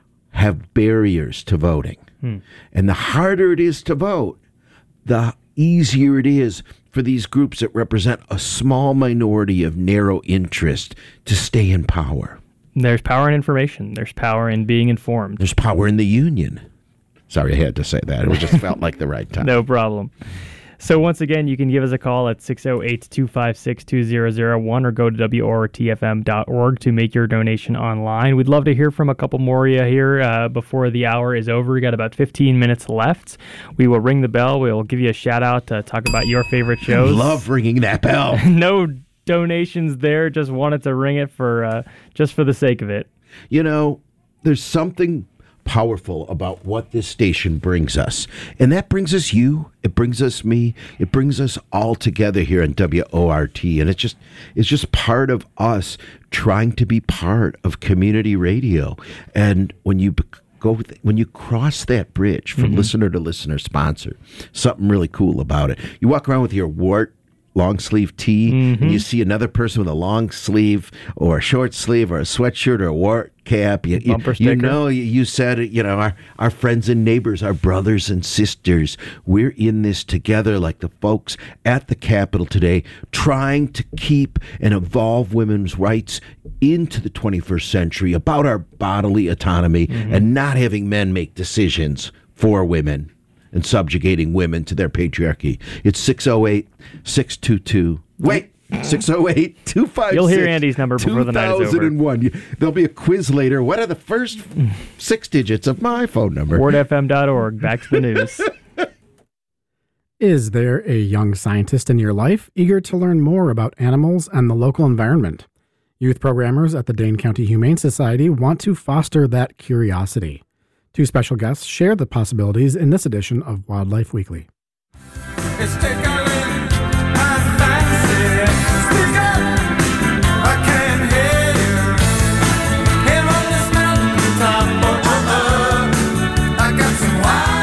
have barriers to voting. Hmm. And the harder it is to vote, the easier it is for these groups that represent a small minority of narrow interest to stay in power. There's power in information. There's power in being informed. There's power in the union. Sorry, I had to say that. It just felt like the right time. No problem. So once again, you can give us a call at six oh eight, two five six, two zero zero one or go to W O R T F M dot org to make your donation online. We'd love to hear from a couple more of you here uh, before the hour is over. We got about fifteen minutes left. We will ring the bell. We'll give you a shout out to talk about your favorite shows. I love ringing that bell. No donations there. Just wanted to ring it for uh, just for the sake of it. You know, there's something powerful about what this station brings us. And that brings us you, it brings us me, it brings us all together here in W O R T. And it's just it's just part of us trying to be part of community radio. And when you go when you cross that bridge from mm-hmm. listener to listener sponsor, something really cool about it. You walk around with your W O R T long sleeve tee, Mm-hmm. and you see another person with a long sleeve or a short sleeve or a sweatshirt or a war cap, you, you, Bumper you sticker. know, you, you said it, you know, our, our friends and neighbors, our brothers and sisters, we're in this together like the folks at the Capitol today, trying to keep and evolve women's rights into the twenty-first century about our bodily autonomy Mm-hmm. and not having men make decisions for women and subjugating women to their patriarchy. It's six oh eight, six two two, wait, six oh eight, two five six, You'll hear Andy's number before the night is over. two thousand one. There'll be a quiz later. What are the first six digits of my phone number? word f m dot org. Back to the news. Is there a young scientist in your life eager to learn more about animals and the local environment? Youth programmers at the Dane County Humane Society want to foster that curiosity. Two special guests share the possibilities in this edition of Wildlife Weekly. It's tickling my fancy. Speak up, I can't hear you. Here on this mountaintop, oh, oh, oh, I got some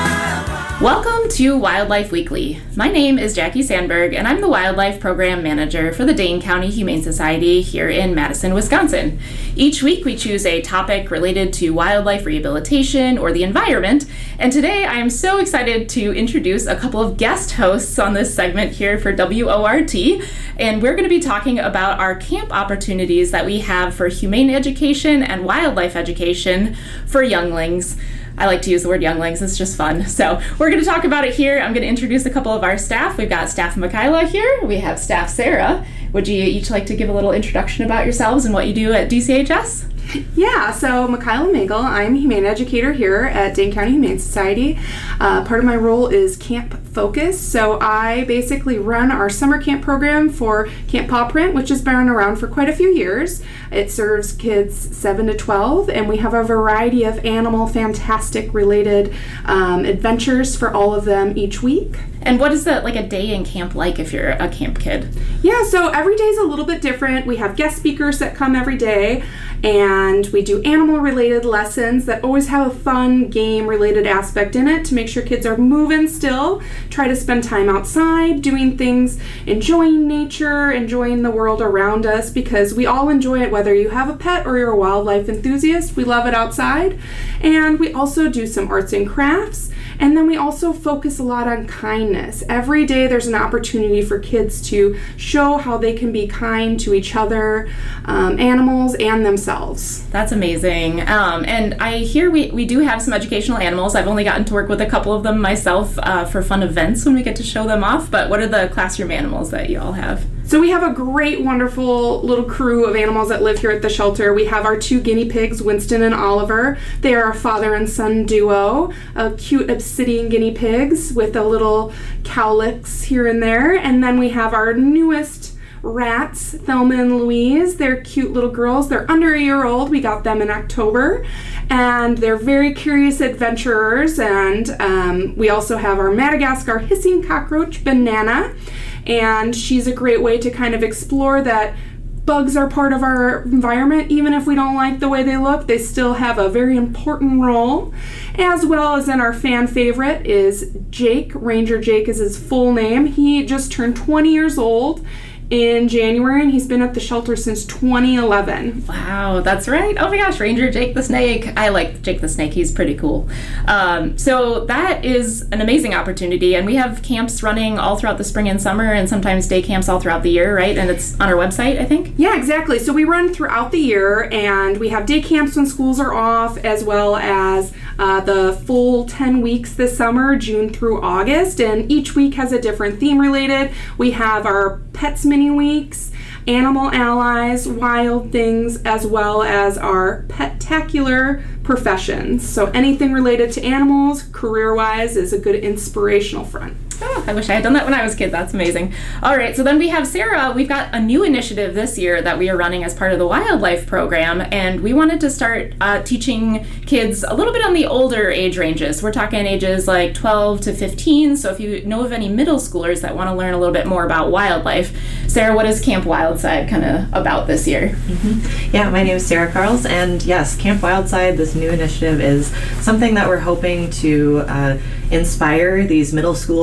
wild. Welcome to Wildlife Weekly. My name is Jackie Sandberg, and I'm the Wildlife Program Manager for the Dane County Humane Society here in Madison, Wisconsin. Each week we choose a topic related to wildlife rehabilitation or the environment, and today I am so excited to introduce a couple of guest hosts on this segment here for W O R T, and we're going to be talking about our camp opportunities that we have for humane education and wildlife education for younglings. I like to use the word younglings, it's just fun. So we're going to talk about it here. I'm going to introduce a couple of our staff. We've got staff Michaela here. We have staff Sarah. Would you each like to give a little introduction about yourselves and what you do at D C H S? Yeah, so Michaela Magel, I'm a humane educator here at Dane County Humane Society. Uh, part of my role is Camp Focus, so I basically run our summer camp program for Camp Paw Print, which has been around for quite a few years. It serves kids seven to twelve, and we have a variety of animal fantastic related um, adventures for all of them each week. And what is the, like a day in camp like if you're a camp kid? Yeah, so every day is a little bit different. We have guest speakers that come every day, and we do animal related lessons that always have a fun game related aspect in it to make sure kids are moving still, try to spend time outside doing things, enjoying nature, enjoying the world around us, because we all enjoy it whether you have a pet or you're a wildlife enthusiast. We love it outside. And we also do some arts and crafts, and then we also focus a lot on kindness. Every day there's an opportunity for kids to show how they can be kind to each other, um, animals, and themselves. That's amazing. Um, and I hear we, we do have some educational animals. I've only gotten to work with a couple of them myself uh, for fun events when we get to show them off. But what are the classroom animals that you all have? So we have a great, wonderful little crew of animals that live here at the shelter. We have our two guinea pigs, Winston and Oliver. They are a father and son duo of cute obsidian guinea pigs with a little cowlicks here and there. And then we have our newest rats, Thelma and Louise. They're cute little girls. They're under a year old. We got them in October. And they're very curious adventurers. And um, we also have our Madagascar hissing cockroach, Banana. And she's a great way to kind of explore that bugs are part of our environment. Even if we don't like the way they look, they still have a very important role. As well as in our fan favorite is Jake. Ranger Jake is his full name. He just turned twenty years old in January, and he's been at the shelter since twenty eleven. Wow, that's right. Oh my gosh, Ranger Jake the Snake. I like Jake the Snake. He's pretty cool. Um, so that is an amazing opportunity, and we have camps running all throughout the spring and summer, and sometimes day camps all throughout the year, right? And it's on our website, I think? Yeah, exactly. So we run throughout the year, and we have day camps when schools are off, as well as uh, the full ten weeks this summer, June through August, and each week has a different theme related. We have our Pets Mini Weeks, Animal Allies, Wild Things, as well as our Pet-tacular professions. So anything related to animals, career-wise, is a good inspirational front. Oh, I wish I had done that when I was a kid. That's amazing. All right, so then we have Sarah. We've got a new initiative this year that we are running as part of the wildlife program, and we wanted to start uh, teaching kids a little bit on the older age ranges. We're talking ages like twelve to fifteen, so if you know of any middle schoolers that want to learn a little bit more about wildlife, Sarah, what is Camp Wildside kind of about this year? Mm-hmm. Yeah, my name is Sarah Carls, and yes, Camp Wildside, this new initiative, is something that we're hoping to uh, inspire these middle school kids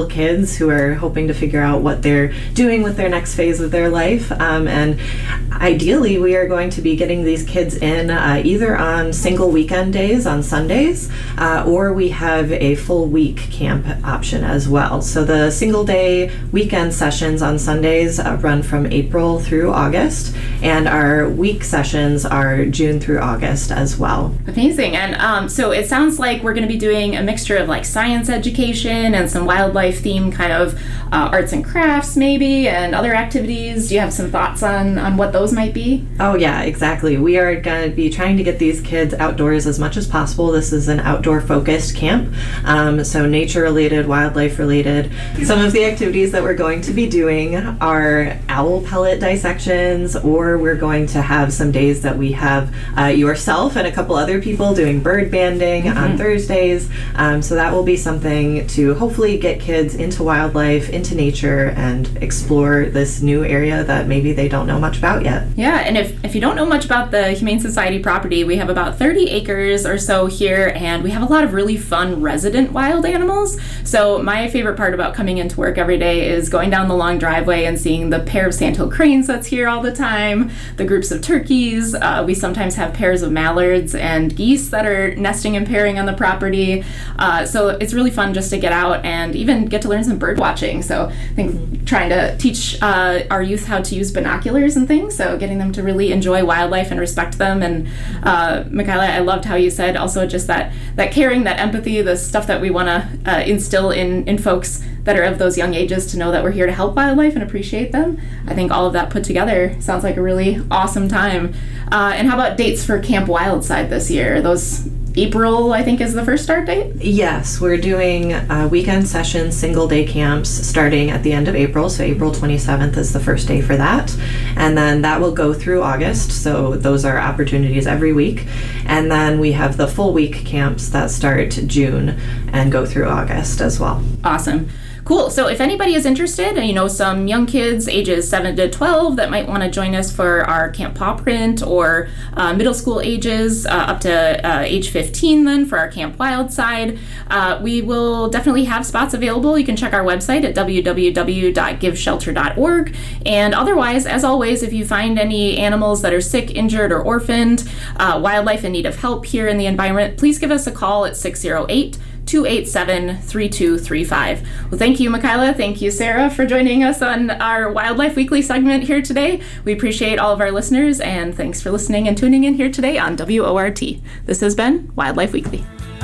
teens who are hoping to figure out what they're doing with their next phase of their life. Um, and ideally, we are going to be getting these kids in uh, either on single weekend days on Sundays, uh, or we have a full week camp option as well. So the single day weekend sessions on Sundays uh, run from April through August, and our week sessions are June through August as well. Amazing. And um, so it sounds like we're going to be doing a mixture of like science education and some wildlife themed kind of uh, arts and crafts maybe, and other activities. Do you have some thoughts on, on what those might be? Oh yeah, exactly. We are going to be trying to get these kids outdoors as much as possible. This is an outdoor focused camp, um, so nature related, wildlife related. Some of the activities that we're going to be doing are owl pellet dissections, or we're going to have some days that we have uh, yourself and a couple other people doing bird banding mm-hmm. on Thursdays. Um, so that will be something to hopefully get kids into wildlife, into nature, and explore this new area that maybe they don't know much about yet. Yeah, and if, if you don't know much about the Humane Society property, we have about thirty acres or so here, and we have a lot of really fun resident wild animals. So my favorite part about coming into work every day is going down the long driveway and seeing the pair of sandhill cranes that's here all the time, the groups of turkeys. Uh, we sometimes have pairs of mallards and geese that are nesting and pairing on the property. Uh, so it's really fun just to get out and even get to learn some bird watching. So I think trying to teach uh, our youth how to use binoculars and things, so getting them to really enjoy wildlife and respect them. And uh, Michaela, I loved how you said also just that that caring, that empathy, the stuff that we want to uh, instill in, in folks that are of those young ages, to know that we're here to help wildlife and appreciate them. I think all of that put together sounds like a really awesome time. Uh, and how about dates for Camp Wildside this year? Those April, I think, is the first start date? Yes, we're doing uh, weekend sessions, single day camps starting at the end of April. So April twenty-seventh is the first day for that. And then that will go through August. So those are opportunities every week. And then we have the full week camps that start June and go through August as well. Awesome. Cool. So if anybody is interested, and you know some young kids ages seven to twelve that might want to join us for our Camp Paw Print, or uh, middle school ages uh, up to uh, age fifteen then for our Camp Wildside, uh, we will definitely have spots available. You can check our website at w w w dot give shelter dot org. And otherwise, as always, if you find any animals that are sick, injured, or orphaned, uh, wildlife in need of help here in the environment, please give us a call at six oh eight, two eight seven, three two three five. Well, thank you, Michaela. Thank you, Sarah, for joining us on our Wildlife Weekly segment here today. We appreciate all of our listeners, and thanks for listening and tuning in here today on W O R T. This has been Wildlife Weekly.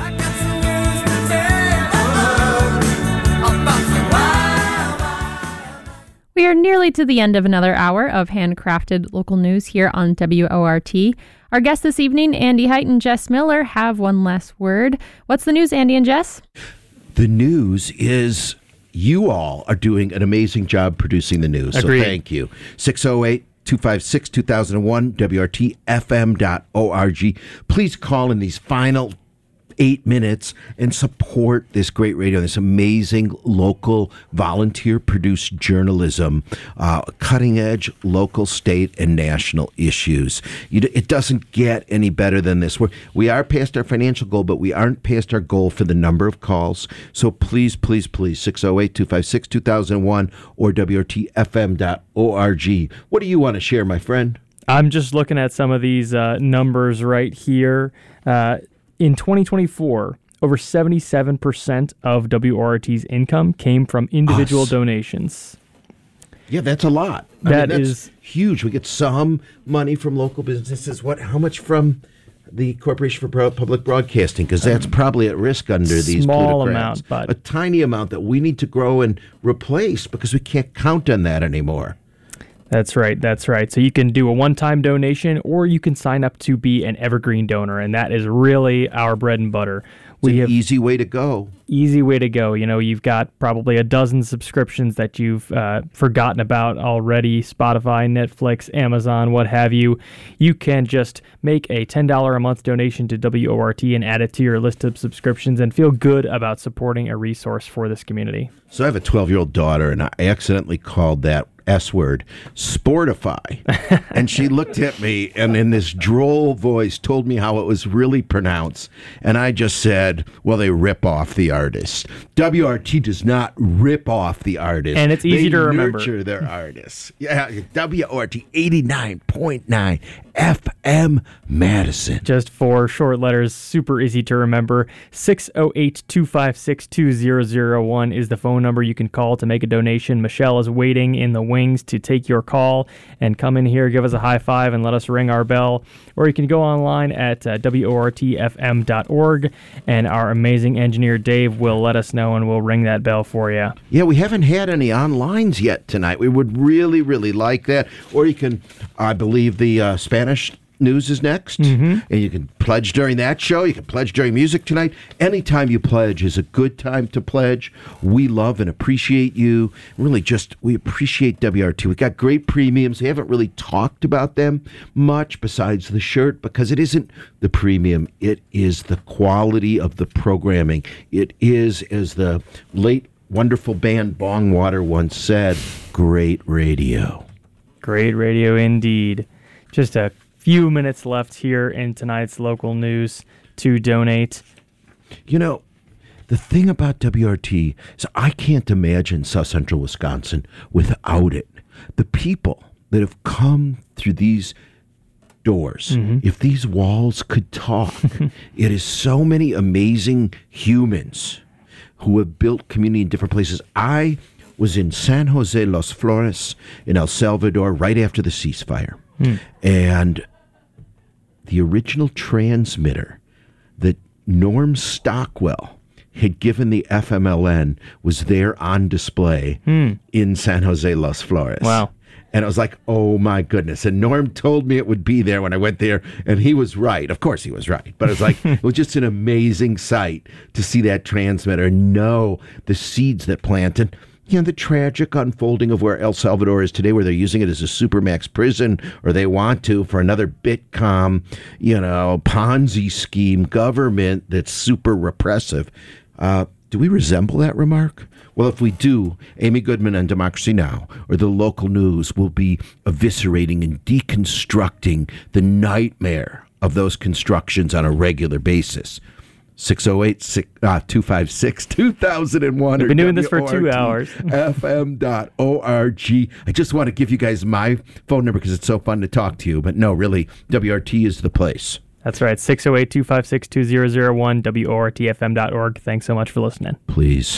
We are nearly to the end of another hour of handcrafted local news here on W O R T. Our guests this evening, Andy Height and Jess Miller, have one last word. What's the news, Andy and Jess? The news is you all are doing an amazing job producing the news. Agreed. So thank you. six oh eight, two five six, two thousand one, W R T F M dot org. Please call in these final eight minutes and support this great radio, this amazing local volunteer-produced journalism, uh, cutting-edge local, state, and national issues. You, it doesn't get any better than this. We're, we are past our financial goal, but we aren't past our goal for the number of calls. So please, please, please, six oh eight, two five six, two thousand one or W R T F M dot org. What do you want to share, my friend? I'm just looking at some of these uh, numbers right here. Uh, In twenty twenty-four, over seventy-seven percent of W O R T's income came from individual Us. donations. Yeah, that's a lot. I That mean, that's is huge. We get some money from local businesses. What? How much from the Corporation for Bro- Public Broadcasting? Because that's probably at risk under these small plutocrats. amount, but a tiny amount that we need to grow and replace because we can't count on that anymore. That's right. That's right. So you can do a one-time donation, or you can sign up to be an evergreen donor, and that is really our bread and butter. It's we an have easy way to go. Easy way to go. You know, you've got probably a dozen subscriptions that you've uh, forgotten about already. Spotify, Netflix, Amazon, what have you. You can just make a ten dollars a month donation to W O R T and add it to your list of subscriptions and feel good about supporting a resource for this community. So I have a twelve-year-old daughter, and I accidentally called that S word, Sportify. And she looked at me and in this droll voice told me how it was really pronounced. And I just said, well, they rip off the artist. W R T does not rip off the artist. And it's easy they to remember. nurture their artists. Yeah, W R T eighty-nine point nine F M Madison. Just four short letters, super easy to remember. six oh eight, two five six, two zero zero one is the phone number you can call to make a donation. Michelle is waiting in the wings to take your call and come in here, give us a high five, and let us ring our bell. Or you can go online at uh, W O R T F M dot org, and our amazing engineer Dave will let us know, and we'll ring that bell for you. Yeah, we haven't had any onlines yet tonight. We would really, really like that. Or you can, I believe the uh, Spanish news is next, mm-hmm. and you can pledge during that show. You can pledge during music tonight. Anytime you pledge is a good time to pledge. We love and appreciate you. Really, just we appreciate W R T. We got great premiums. We haven't really talked about them much besides the shirt because it isn't the premium. It is the quality of the programming. It is, as the late wonderful band Bongwater once said, great radio. Great radio indeed. Just a few minutes left here in tonight's local news to donate. You know, the thing about W R T is I can't imagine South Central Wisconsin without it. The people that have come through these doors, mm-hmm. if these walls could talk, it is so many amazing humans who have built community in different places. I was in San Jose Los Flores in El Salvador right after the ceasefire. Mm. And the original transmitter that Norm Stockwell had given the F M L N was there on display mm. in San Jose Los Flores. Wow. And I was like, oh, my goodness. And Norm told me it would be there when I went there, and he was right. Of course he was right. But it was like, it was just an amazing sight to see that transmitter and know the seeds that planted. You know, the tragic unfolding of where El Salvador is today, where they're using it as a supermax prison, or they want to for another Bitcom, you know, Ponzi scheme government that's super repressive. Uh, do we resemble that remark? Well, if we do, Amy Goodman on Democracy Now! Or the local news will be eviscerating and deconstructing the nightmare of those constructions on a regular basis. six oh eight, two five six, two thousand one. We've been doing this for two hours. F M dot org. I just want to give you guys my phone number because it's so fun to talk to you. But no, really, W R T is the place. That's right, six oh eight, two five six, two zero zero one, W O R T F M dot org. Thanks so much for listening. Please.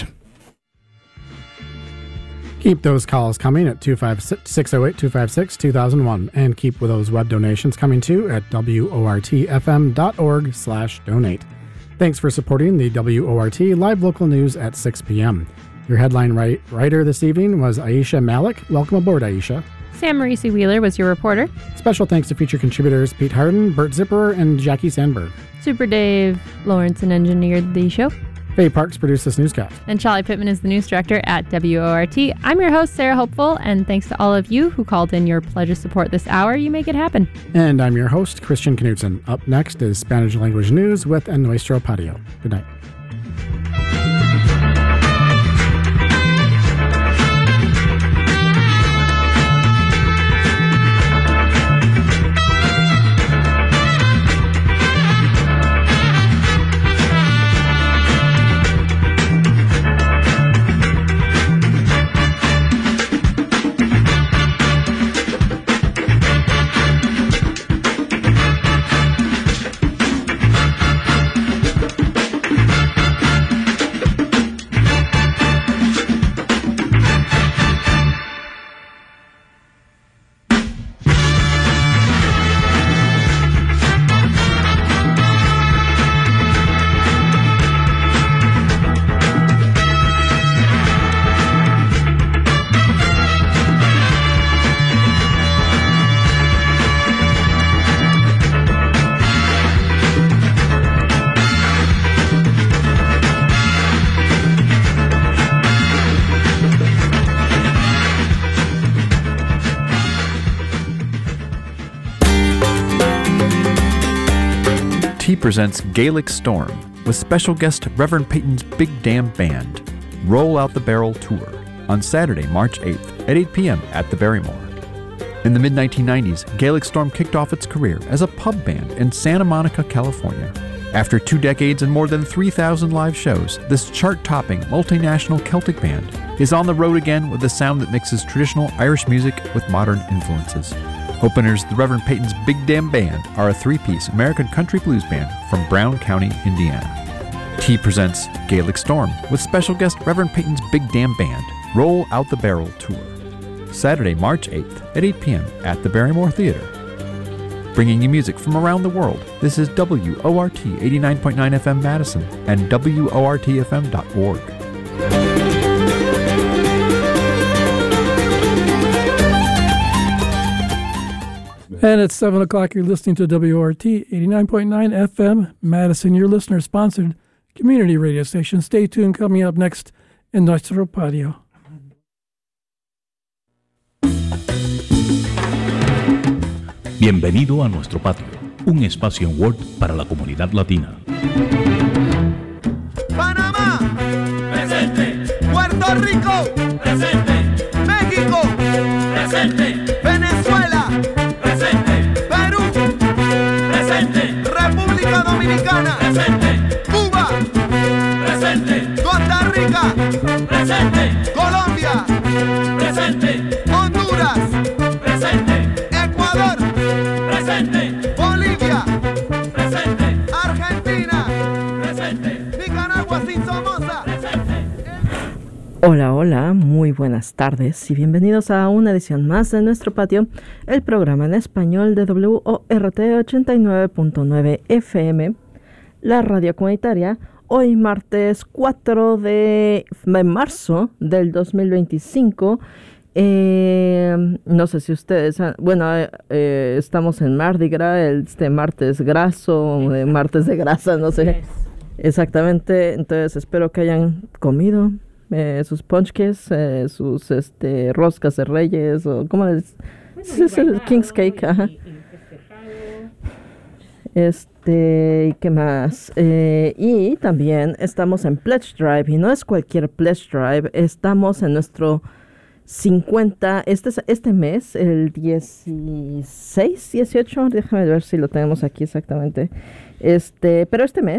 Keep those calls coming at two five six oh eight, two five six, two thousand one. And keep those web donations coming too at W O R T F M dot org slash donate. Thanks for supporting the W O R T live local news at six p.m. Your headline write, writer this evening was Aisha Malik. Welcome aboard, Aisha. Sam Marisi Wheeler was your reporter. Special thanks to feature contributors Pete Harden, Bert Zipperer, and Jackie Sandberg. Super Dave Lawrenson engineered the show. Faye Parks produced this newscast. And Charlie Pittman is the news director at W O R T. I'm your host, Sarah Hopeful, and thanks to all of you who called in your pledge of support this hour. You make it happen. And I'm your host, Christian Knudsen. Up next is Spanish language news with En Nuestro Patio. Good night. Presents Gaelic Storm with special guest Reverend Peyton's Big Damn Band. Roll Out the Barrel Tour. on Saturday, March eighth at eight p.m. at the Barrymore. In the mid nineteen nineties, Gaelic Storm kicked off its career as a pub band in Santa Monica, California. After two decades and more than three thousand live shows, this chart-topping multinational Celtic band is on the road again with a sound that mixes traditional Irish music with modern influences. Openers, the Reverend Peyton's Big Damn Band, are a three-piece American country blues band from Brown County, Indiana. T presents Gaelic Storm with special guest Reverend Peyton's Big Damn Band, Roll Out the Barrel Tour. Saturday, March eighth at eight p.m. at the Barrymore Theater. Bringing you music from around the world, this is W O R T eighty-nine point nine F M Madison and W O R T F M dot org. And it's seven o'clock. You're listening to W O R T eighty-nine point nine F M Madison, your listener-sponsored community radio station. Stay tuned. Coming up next in Nuestro Patio. Bienvenido a Nuestro Patio, un espacio en Word para la comunidad latina. Panamá, presente. Puerto Rico, presente. México, presente. Venezuela, presente. Perú, presente. República Dominicana, presente. Cuba, presente. Costa Rica, presente. Colombia, presente. Honduras, presente. Ecuador, presente. Bolivia, presente. Argentina, presente. Nicaragua sin Somoza, presente. Hola, hola, muy buenas tardes y bienvenidos a una edición más de Nuestro Patio, el programa en español de W O R T ochenta y nueve punto nueve F M, la radio comunitaria. Hoy martes cuatro de marzo del dos mil veinticinco. Eh, no sé si ustedes, han, bueno, eh, estamos en Mardi Gras, este martes graso, eh, martes de grasa, no sé exactamente. Entonces espero que hayan comido eh, sus ponchques, eh, sus este, roscas de reyes, o ¿cómo les? Es, es el King's Cake, ajá. Este, ¿qué más? Eh, y también estamos en Pledge Drive, y no es cualquier Pledge Drive, estamos en nuestro cincuenta, este, este mes, el dieciséis, dieciocho, déjame ver si lo tenemos aquí exactamente, este, pero este mes